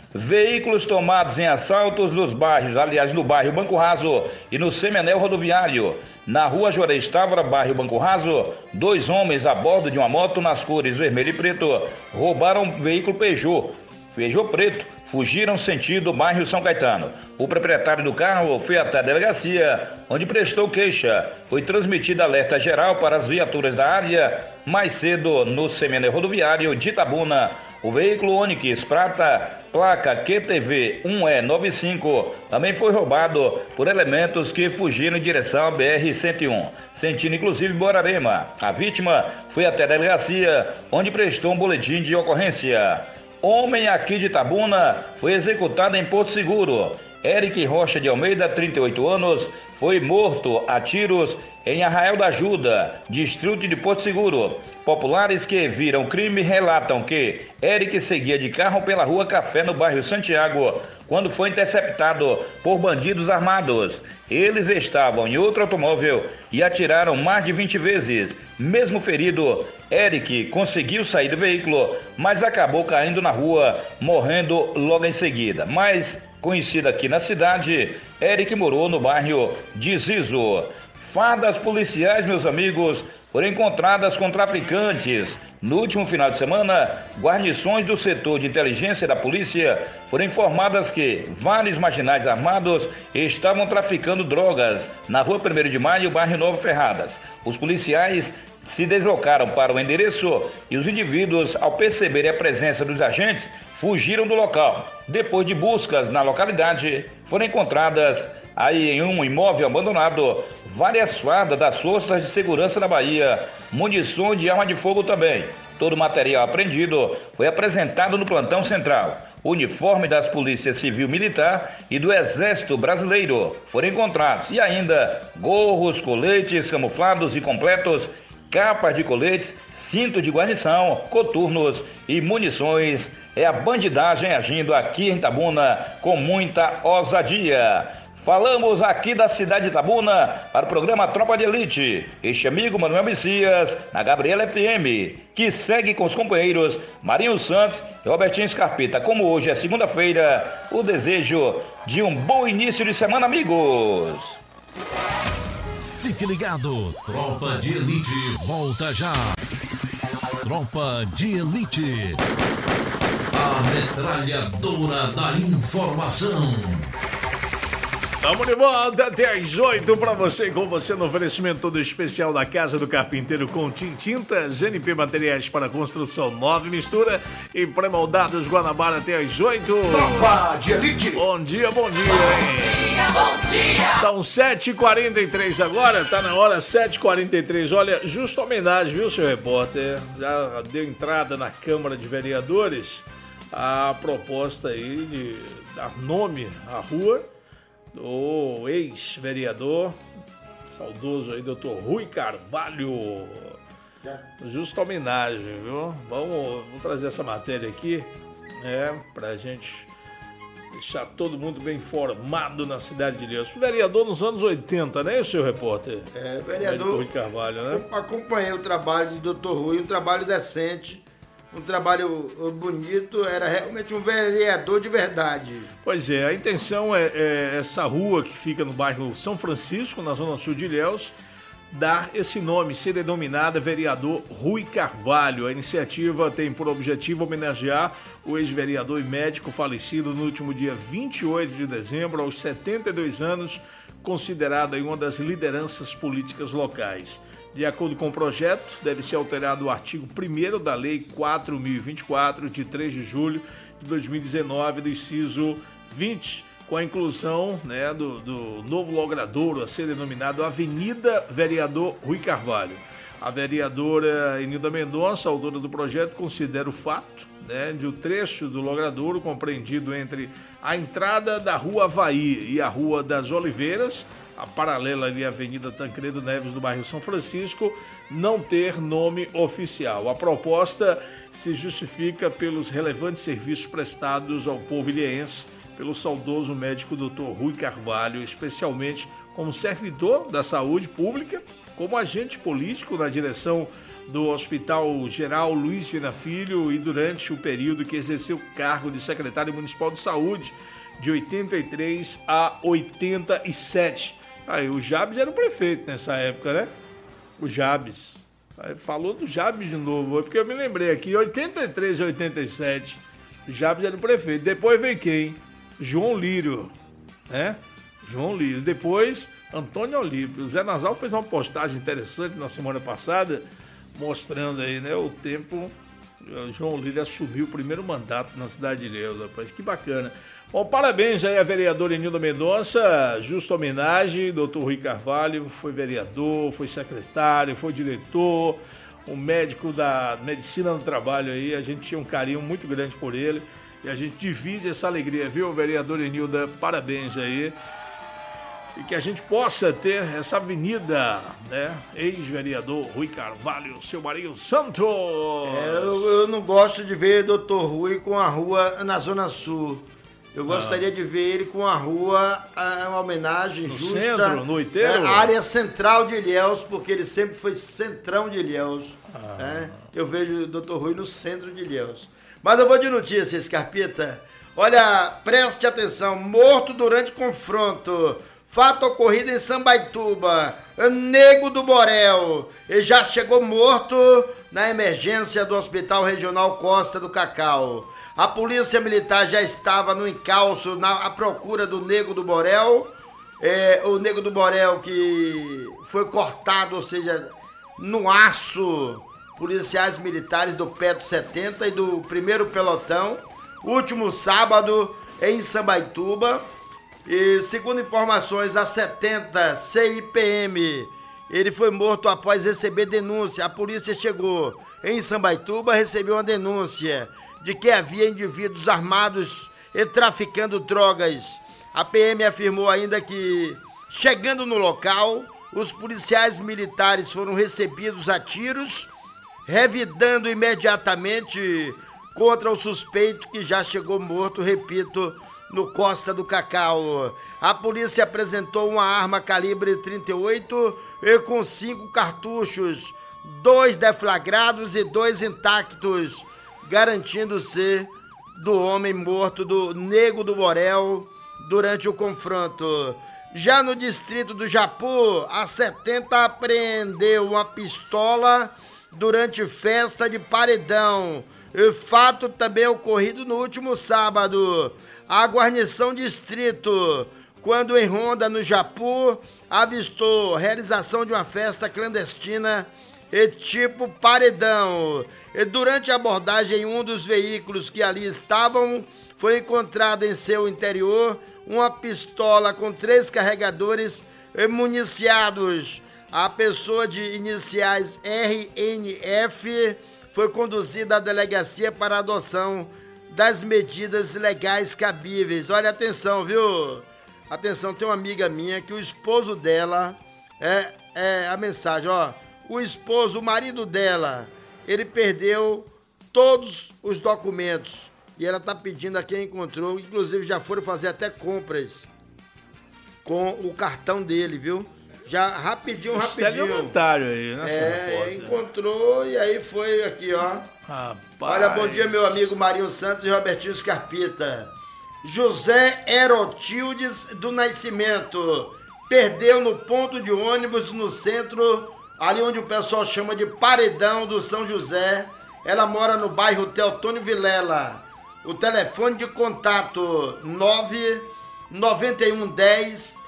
Veículos tomados em assaltos nos bairros, aliás, no bairro Banco Raso e no Semianel Rodoviário. Na rua Juarez Távora, bairro Banco Raso, 2 homens a bordo de uma moto nas cores vermelho e preto roubaram um veículo Peugeot preto, fugiram sentido bairro São Caetano. O proprietário do carro foi até a delegacia, onde prestou queixa. Foi transmitido alerta geral para as viaturas da área. Mais cedo, no Semianel Rodoviário de Itabuna, o veículo Onix Prata, placa QTV 1E95, também foi roubado por elementos que fugiram em direção à BR-101, sentindo inclusive Borarema. A vítima foi até a delegacia, onde prestou um boletim de ocorrência. Homem aqui de Itabuna foi executado em Porto Seguro. Eric Rocha de Almeida, 38 anos, foi morto a tiros em Arraial da Ajuda, distrito de Porto Seguro. Populares que viram o crime relatam que Eric seguia de carro pela rua Café, no bairro Santiago, quando foi interceptado por bandidos armados. Eles estavam em outro automóvel e atiraram mais de 20 vezes. Mesmo ferido, Eric conseguiu sair do veículo, mas acabou caindo na rua, morrendo logo em seguida. Mas, conhecido aqui na cidade, Eric morou no bairro de Zizo. Fardas policiais, meus amigos, foram encontradas com traficantes. No último final de semana, guarnições do setor de inteligência da polícia foram informadas que vários marginais armados estavam traficando drogas na rua 1º de Maio, bairro Nova Ferradas. Os policiais se deslocaram para o endereço e os indivíduos, ao perceberem a presença dos agentes, fugiram do local. Depois de buscas na localidade, foram encontradas aí em um imóvel abandonado várias fardas das forças de segurança da Bahia, munições de arma de fogo também. Todo o material apreendido foi apresentado no plantão central. O uniforme das polícias civil militar e do Exército Brasileiro foram encontrados. E ainda gorros, coletes camuflados e completos, capas de coletes, cinto de guarnição, coturnos e munições. É a bandidagem agindo aqui em Itabuna com muita ousadia. Falamos aqui da cidade de Itabuna para o programa Tropa de Elite. Este amigo Manuel Messias, na Gabriela FM, que segue com os companheiros Marinho Santos e Robertinho Scarpita. Como hoje é segunda-feira, o desejo de um bom início de semana, amigos. Fique ligado, Tropa de Elite volta já. Tropa de Elite, a metralhadora da informação. Vamos de volta até às 8 para você, com você no oferecimento todo especial da Casa do Carpinteiro com Tintas, NP Materiais para Construção, Nova Mistura e Pré-Moldados Guanabara até às 8. Tropa de Elite. Bom dia, hein? Bom dia. São 7h43 agora, tá na hora 7h43. Olha, justa homenagem, viu, seu repórter? Já deu entrada na Câmara de Vereadores a proposta aí de dar nome à rua do ex-vereador, saudoso aí, doutor Rui Carvalho. Justa homenagem, viu? Vamos trazer essa matéria aqui, pra gente deixar todo mundo bem informado na cidade de Ilhéus. Vereador nos anos 80, né, seu repórter? Vereador Rui Carvalho, né? Acompanhei o trabalho do doutor Rui, um trabalho decente, um trabalho bonito, era realmente um vereador de verdade. Pois é, a intenção é essa rua que fica no bairro São Francisco, na zona sul de Ilhéus, dar esse nome, ser denominada vereador Rui Carvalho. A iniciativa tem por objetivo homenagear o ex-vereador e médico falecido no último dia 28 de dezembro, aos 72 anos, considerado aí uma das lideranças políticas locais. De acordo com o projeto, deve ser alterado o artigo 1º da Lei 4.024, de 3 de julho de 2019, do inciso 20, com a inclusão do novo logradouro a ser denominado Avenida Vereador Rui Carvalho. A vereadora Enilda Mendonça, autora do projeto, considera o fato de o trecho do logradouro compreendido entre a entrada da Rua Havaí e a Rua das Oliveiras, a paralela ali à Avenida Tancredo Neves do bairro São Francisco, não ter nome oficial. A proposta se justifica pelos relevantes serviços prestados ao povo ilhéense pelo saudoso médico Dr. Rui Carvalho, especialmente como servidor da saúde pública, como agente político na direção do Hospital Geral Luiz Viana Filho e durante o período que exerceu o cargo de secretário municipal de saúde, de 83 a 87. Aí o Jabes era o prefeito nessa época, né? O Jabes. Aí falou do Jabes de novo, porque eu me lembrei aqui, 83 a 87, o Jabes era o prefeito. Depois veio quem? João Lírio, né? João Lírio. Depois, Antônio Olímpio. O Zé Nasal fez uma postagem interessante na semana passada, mostrando aí, né, o tempo. O João Lírio assumiu o primeiro mandato na cidade de Ilhéus, rapaz. Que bacana. Bom, parabéns aí a vereadora Enilda Mendonça, justa homenagem, doutor Rui Carvalho, foi vereador, foi secretário, foi diretor, um médico da medicina do trabalho aí, a gente tinha um carinho muito grande por ele e a gente divide essa alegria, viu, vereadora Enilda, parabéns aí. E que a gente possa ter essa avenida, né? Ex-vereador Rui Carvalho, seu Marinho Santos. Eu não gosto de ver doutor Rui com a rua na Zona Sul. Eu gostaria de ver ele com a rua, uma homenagem no justa. Centro, no Iteiro? Área central de Ilhéus, porque ele sempre foi centrão de Ilhéus. Eu vejo o doutor Rui no centro de Ilhéus. Mas eu vou de notícia, Scarpita. Olha, preste atenção. Morto durante confronto. Fato ocorrido em Sambaituba. Nego do Borel. Ele já chegou morto na emergência do Hospital Regional Costa do Cacau. A polícia militar já estava no encalço à procura do Nego do Borel. O Nego do Borel que foi cortado, ou seja, no aço, policiais militares do PETO 70 e do 1º Pelotão, último sábado em Sambaituba. E segundo informações, a 70 CIPM, ele foi morto após receber denúncia. A polícia chegou em Sambaituba, recebeu uma denúncia de que havia indivíduos armados e traficando drogas. A PM afirmou ainda que, chegando no local, os policiais militares foram recebidos a tiros, revidando imediatamente contra o suspeito que já chegou morto, repito, no Costa do Cacau. A polícia apresentou uma arma calibre 38 e com 5 cartuchos, 2 deflagrados e 2 intactos, garantindo ser do homem morto do Nego do Borel durante o confronto. Já no distrito do Japu, a 70 apreendeu uma pistola durante festa de paredão. E fato também ocorrido no último sábado. A guarnição distrito, quando em ronda no Japu, avistou realização de uma festa clandestina e tipo paredão. E durante a abordagem em um dos veículos que ali estavam, foi encontrada em seu interior uma pistola com 3 carregadores municiados. A pessoa de iniciais RNF foi conduzida à delegacia para adoção das medidas legais cabíveis. Olha, atenção, viu? Atenção, tem uma amiga minha que o esposo dela, a mensagem, ó, o marido dela, ele perdeu todos os documentos e ela tá pedindo a quem encontrou, inclusive já foram fazer até compras com o cartão dele, viu? Já rapidinho. Estelionatário aí, né? Encontrou e aí foi aqui, ó. Rapaz. Olha, bom dia, meu amigo Marinho Santos e Robertinho Scarpita. José Herotildes do Nascimento perdeu no ponto de ônibus no centro, ali onde o pessoal chama de Paredão do São José. Ela mora no bairro Teotônio Vilela. O telefone de contato 99110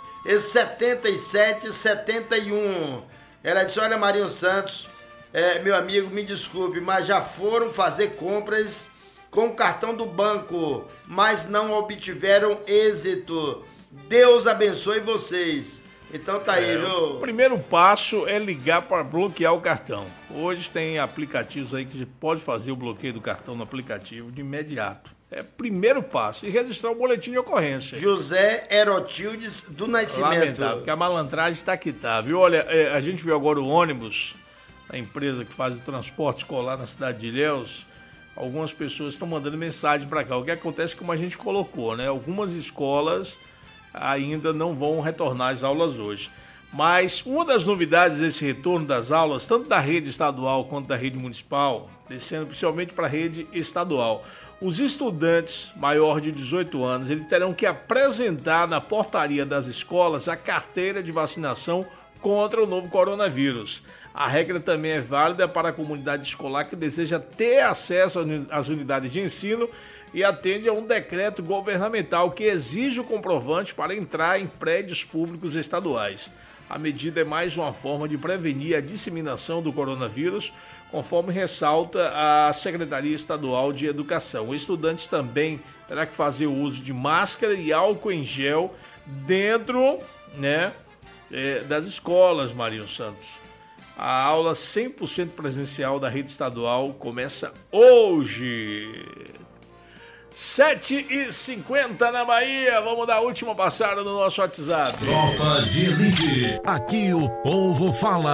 7771. Ela disse, olha, Marinho Santos, meu amigo, me desculpe, mas já foram fazer compras com o cartão do banco, mas não obtiveram êxito. Deus abençoe vocês. Então tá aí, viu? O primeiro passo é ligar para bloquear o cartão. Hoje tem aplicativos aí que você pode fazer o bloqueio do cartão no aplicativo de imediato. É primeiro passo. E registrar o boletim de ocorrência. José Herotildes do Nascimento. Lamentável, porque a malandragem está que tá, viu? Olha, a gente viu agora o ônibus, a empresa que faz o transporte escolar na cidade de Ilhéus. Algumas pessoas estão mandando mensagem para cá. O que acontece, como a gente colocou, né? Algumas escolas ainda não vão retornar às aulas hoje. Mas uma das novidades desse retorno das aulas, tanto da rede estadual quanto da rede municipal, descendo principalmente para a rede estadual, os estudantes maiores de 18 anos, eles terão que apresentar na portaria das escolas a carteira de vacinação contra o novo coronavírus. A regra também é válida para a comunidade escolar que deseja ter acesso às unidades de ensino e atende a um decreto governamental que exige o comprovante para entrar em prédios públicos estaduais. A medida é mais uma forma de prevenir a disseminação do coronavírus, conforme ressalta a Secretaria Estadual de Educação. O estudante também terá que fazer o uso de máscara e álcool em gel dentro, das escolas, Marinho Santos. A aula 100% presencial da rede estadual começa hoje. 7h50 na Bahia, vamos dar a última passada no nosso WhatsApp. Tropa de Elite, aqui o povo fala.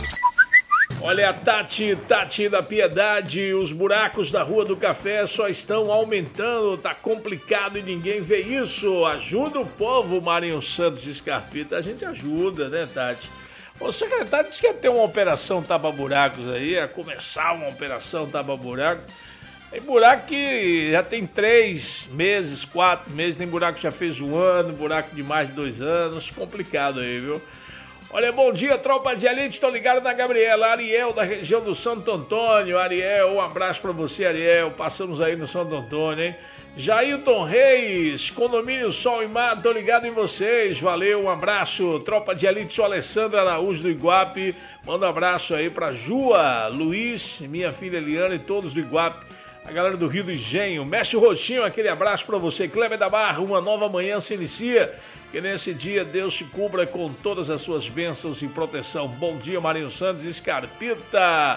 Olha a Tati da Piedade, os buracos da Rua do Café só estão aumentando, tá complicado e ninguém vê isso. Ajuda o povo, Marinho Santos e Scarpita, a gente ajuda, né, Tati? O secretário disse que ia ter uma operação tapa-buracos aí, ia começar uma operação tapa-buraco. Tem buraco que já tem 3 meses, 4 meses, tem buraco que já fez 1 ano, buraco de mais de 2 anos, complicado aí, viu? Olha, bom dia, tropa de elite, tô ligado na Gabriela, Ariel da região do Santo Antônio. Ariel, um abraço pra você, Ariel, passamos aí no Santo Antônio, hein? Jailton Reis, Condomínio Sol e Mar, tô ligado em vocês, valeu, um abraço, tropa de elite, sou Alessandra Araújo do Iguape, manda um abraço aí pra Jua, Luiz, minha filha Eliana e todos do Iguape, a galera do Rio do Engenho, Mestre Roxinho, aquele abraço pra você, Kleber da Barra, uma nova manhã se inicia, que nesse dia Deus te cubra com todas as suas bênçãos e proteção. Bom dia, Marinho Santos e Scarpita.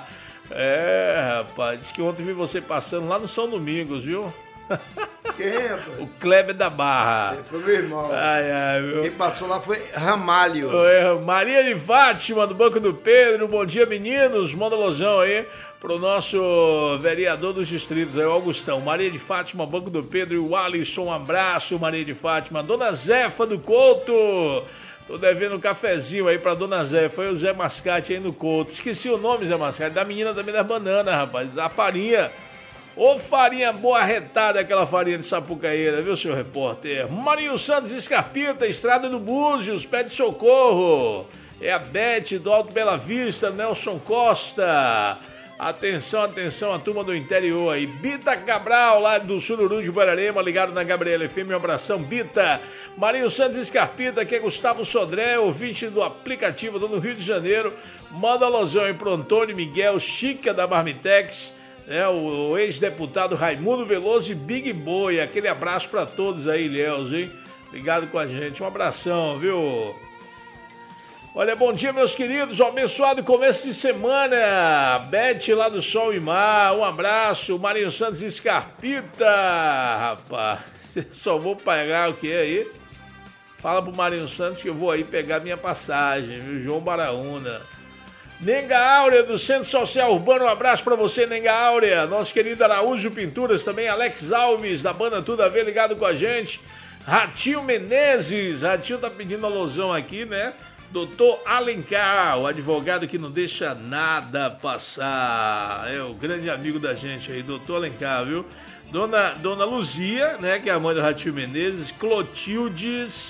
Rapaz, disse que ontem vi você passando lá no São Domingos, viu? Quem, rapaz? O Kleber da Barra. Foi meu irmão. Viu? Quem passou lá foi Ramalho. Maria de Fátima, do Banco do Pedro. Bom dia, meninos. Manda lojão aí pro nosso vereador dos distritos, aí, o Augustão. Maria de Fátima, Banco do Pedro e o Alisson. Um abraço, Maria de Fátima. Dona Zefa do Couto. Tô devendo um cafezinho aí pra Dona Zefa. Foi o Zé Mascate aí no Couto. Esqueci o nome, Zé Mascate. Da menina também das bananas, rapaz. Da farinha. Ô, farinha boa retada, aquela farinha de Sapucaíra, viu, senhor repórter? Marinho Santos Scarpita, Estrada do Búzios, pede socorro. É a Bete do Alto Bela Vista, Nelson Costa. Atenção, atenção, a turma do interior aí. Bita Cabral, lá do Sururu de Guararema, ligado na Gabriela FM, um abração, Bita. Marinho Santos Scarpita, que é Gustavo Sodré, ouvinte do aplicativo do Rio de Janeiro. Manda alusão aí pro Antônio Miguel Chica da Marmitex. O ex-deputado Raimundo Veloso e Big Boy. Aquele abraço pra todos aí, Ilhéus, hein? Ligado com a gente. Um abração, viu? Olha, bom dia, meus queridos. Um abençoado começo de semana. Bete lá do Sol e Mar. Um abraço. Marinho Santos Scarpita. Rapaz, só vou pagar o que aí? Fala pro Marinho Santos que eu vou aí pegar minha passagem, viu? João Baraúna. Nenga Áurea, do Centro Social Urbano, um abraço pra você, Nenga Áurea. Nosso querido Araújo Pinturas também, Alex Alves, da banda Tudo a Ver, ligado com a gente. Ratinho Menezes, Ratinho tá pedindo alusão aqui, né? Doutor Alencar, o advogado que não deixa nada passar. É o grande amigo da gente aí, doutor Alencar, viu? Dona Luzia, né, que é a mãe do Ratinho Menezes, Clotildes...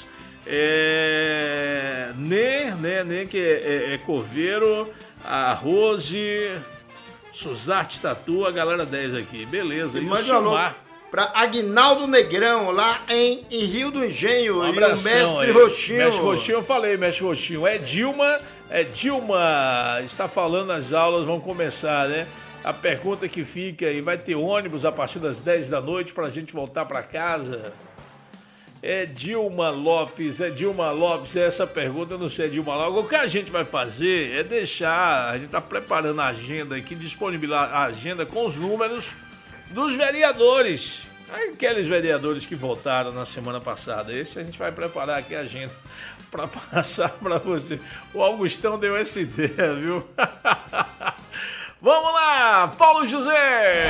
que é Coveiro, a Rose, Suzarte Tatu, a galera 10 aqui, beleza. E o Silmar pra Aguinaldo Negrão, lá em Rio do Engenho, um abração, e o Mestre Roxinho. Mestre Roxinho, eu falei, Mestre Roxinho, é Dilma, está falando, as aulas vão começar, né? A pergunta que fica aí, vai ter ônibus a partir das 10 da noite pra gente voltar pra casa? É Dilma Lopes, essa pergunta, eu não sei, é Dilma Lopes. O que a gente vai fazer é deixar, a gente tá preparando a agenda aqui, disponibilizar a agenda com os números dos vereadores. Aqueles vereadores que votaram na semana passada, esse a gente vai preparar aqui a agenda para passar para você. O Augustão deu essa ideia, viu? Vamos lá, Paulo José!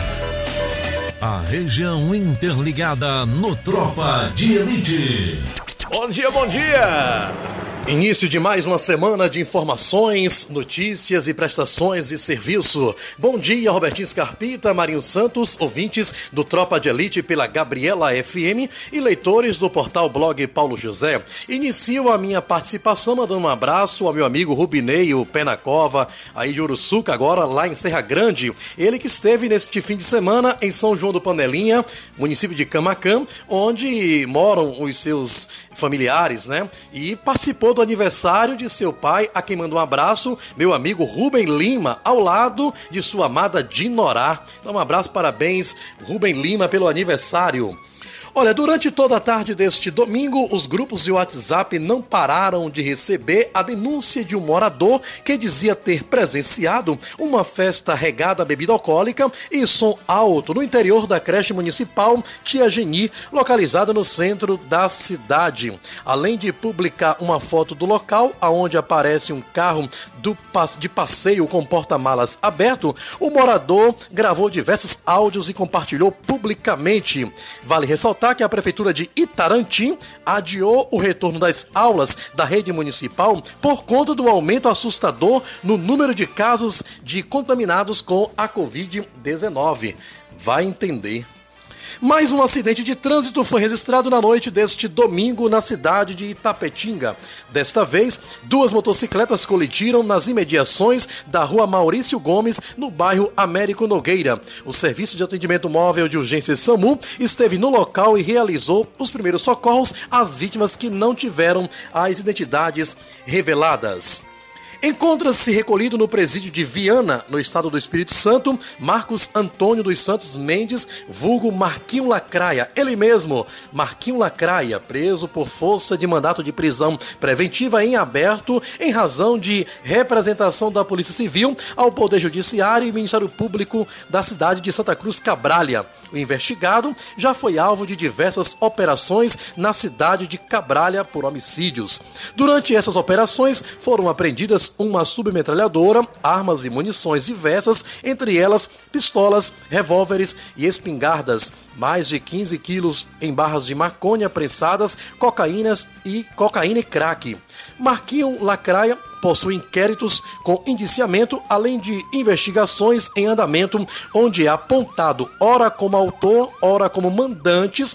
A região interligada no Tropa de Elite. Bom dia, bom dia! Início de mais uma semana de informações, notícias e prestações de serviço. Bom dia, Robertinho Scarpita, Marinho Santos, ouvintes do Tropa de Elite pela Gabriela FM e leitores do portal blog Paulo José. Inicio a minha participação mandando um abraço ao meu amigo Rubinei, o Pé na Cova, aí de Uruçuca, agora lá em Serra Grande. Ele que esteve neste fim de semana em São João do Panelinha, município de Camaquã, onde moram os seus familiares, né? E participou do aniversário de seu pai, a quem manda um abraço, meu amigo Rubem Lima, ao lado de sua amada Dinorá. Então um abraço, parabéns, Rubem Lima, pelo aniversário. Olha, durante toda a tarde deste domingo, os grupos de WhatsApp não pararam de receber a denúncia de um morador que dizia ter presenciado uma festa regada a bebida alcoólica e som alto no interior da creche municipal Tia Geni, localizada no centro da cidade. Além de publicar uma foto do local, onde aparece um carro de passeio com porta-malas aberto, o morador gravou diversos áudios e compartilhou publicamente. Vale ressaltar que a Prefeitura de Itarantim adiou o retorno das aulas da rede municipal por conta do aumento assustador no número de casos de contaminados com a Covid-19. Vai entender. Mais um acidente de trânsito foi registrado na noite deste domingo na cidade de Itapetinga. Desta vez, 2 motocicletas colidiram nas imediações da rua Maurício Gomes, no bairro Américo Nogueira. O Serviço de Atendimento Móvel de Urgência SAMU esteve no local e realizou os primeiros socorros às vítimas que não tiveram as identidades reveladas. Encontra-se recolhido no presídio de Viana, no estado do Espírito Santo, Marcos Antônio dos Santos Mendes, vulgo Marquinho Lacraia. Ele mesmo, Marquinho Lacraia, preso por força de mandato de prisão preventiva em aberto em razão de representação da Polícia Civil ao Poder Judiciário e Ministério Público da cidade de Santa Cruz Cabralha. O investigado já foi alvo de diversas operações na cidade de Cabralha por homicídios. Durante essas operações foram apreendidas uma submetralhadora, armas e munições diversas, entre elas pistolas, revólveres e espingardas, mais de 15 quilos em barras de maconha prensadas, cocaína e crack. Marquinho Lacraia possui inquéritos com indiciamento, além de investigações em andamento, onde é apontado ora como autor, ora como mandante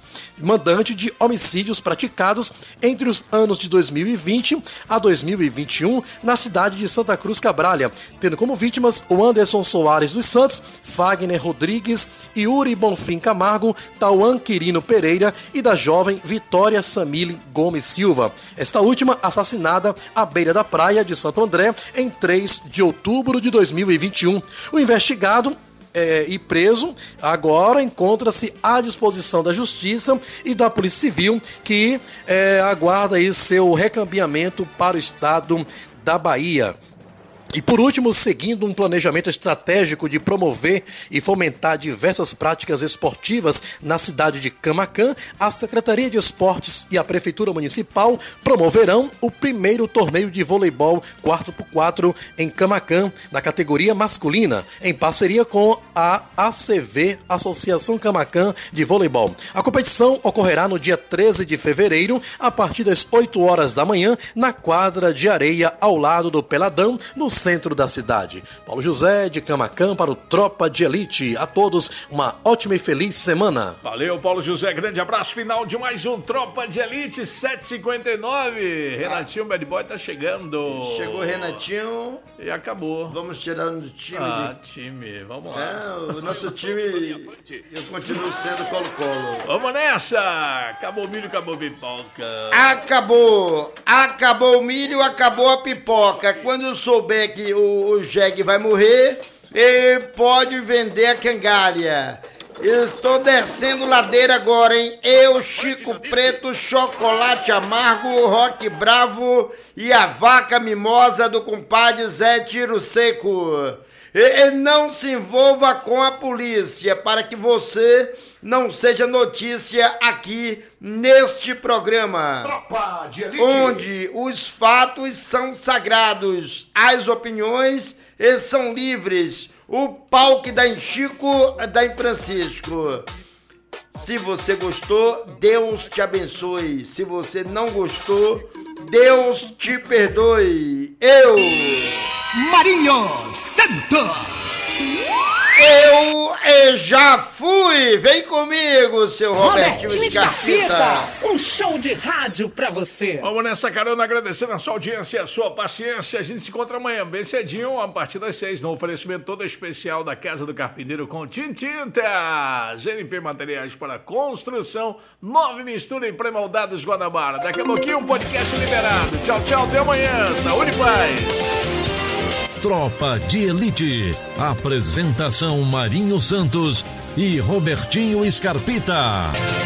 de homicídios praticados entre os anos de 2020 a 2021 na cidade de Santa Cruz Cabralha, tendo como vítimas o Anderson Soares dos Santos, Fagner Rodrigues, Yuri Bonfim Camargo, Tauan Quirino Pereira e da jovem Vitória Samile Gomes Silva. Esta última assassinada à beira da praia de Santo André em 3 de outubro de 2021. O investigado e preso agora encontra-se à disposição da Justiça e da Polícia Civil, que aguarda aí seu recambiamento para o estado da Bahia. E por último, seguindo um planejamento estratégico de promover e fomentar diversas práticas esportivas na cidade de Camaquã, a Secretaria de Esportes e a Prefeitura Municipal promoverão o primeiro torneio de voleibol 4x4 em Camaquã, na categoria masculina, em parceria com a ACV, Associação Camaquã de Voleibol. A competição ocorrerá no dia 13 de fevereiro, a partir das 8 horas da manhã, na quadra de areia ao lado do Peladão, no centro da cidade. Paulo José de Camaquã para o Tropa de Elite. A todos uma ótima e feliz semana. Valeu, Paulo José. Grande abraço. Final de mais um Tropa de Elite 7h59. Renatinho Bad Boy tá chegando. Chegou Renatinho. E acabou. Vamos tirando do time. Time. Vamos lá. O nosso time, eu continuo sendo Colo-Colo. Vamos nessa. Acabou o milho, acabou a pipoca. Acabou o milho, acabou a pipoca. Quando eu souber que o jegue vai morrer, ele pode vender a cangalha. Estou descendo ladeira agora, hein? Eu, Chico Preto, Chocolate Amargo, Rock Bravo e a vaca mimosa do compadre Zé Tiro Seco. E não se envolva com a polícia para que você não seja notícia aqui neste programa, Tropa de Elite, onde os fatos são sagrados, as opiniões são livres. O pau que dá em Chico, dá em Francisco. Se você gostou, Deus te abençoe. Se você não gostou, Deus te perdoe. Eu, Marinho Santos. Eu já fui! Vem comigo, seu Robertinho Scarpita! Um show de rádio pra você! Vamos nessa carona, agradecendo a sua audiência e a sua paciência. A gente se encontra amanhã bem cedinho, a partir das 6, no oferecimento todo especial da Casa do Carpinteiro com Tintinta, GNP Materiais para Construção, 9 Mistura e Pré-Moldados Guanabara. Daqui a pouquinho um podcast liberado. Tchau, tchau, até amanhã. Saúde e paz! Tropa de Elite. Apresentação Marinho Santos e Robertinho Scarpita.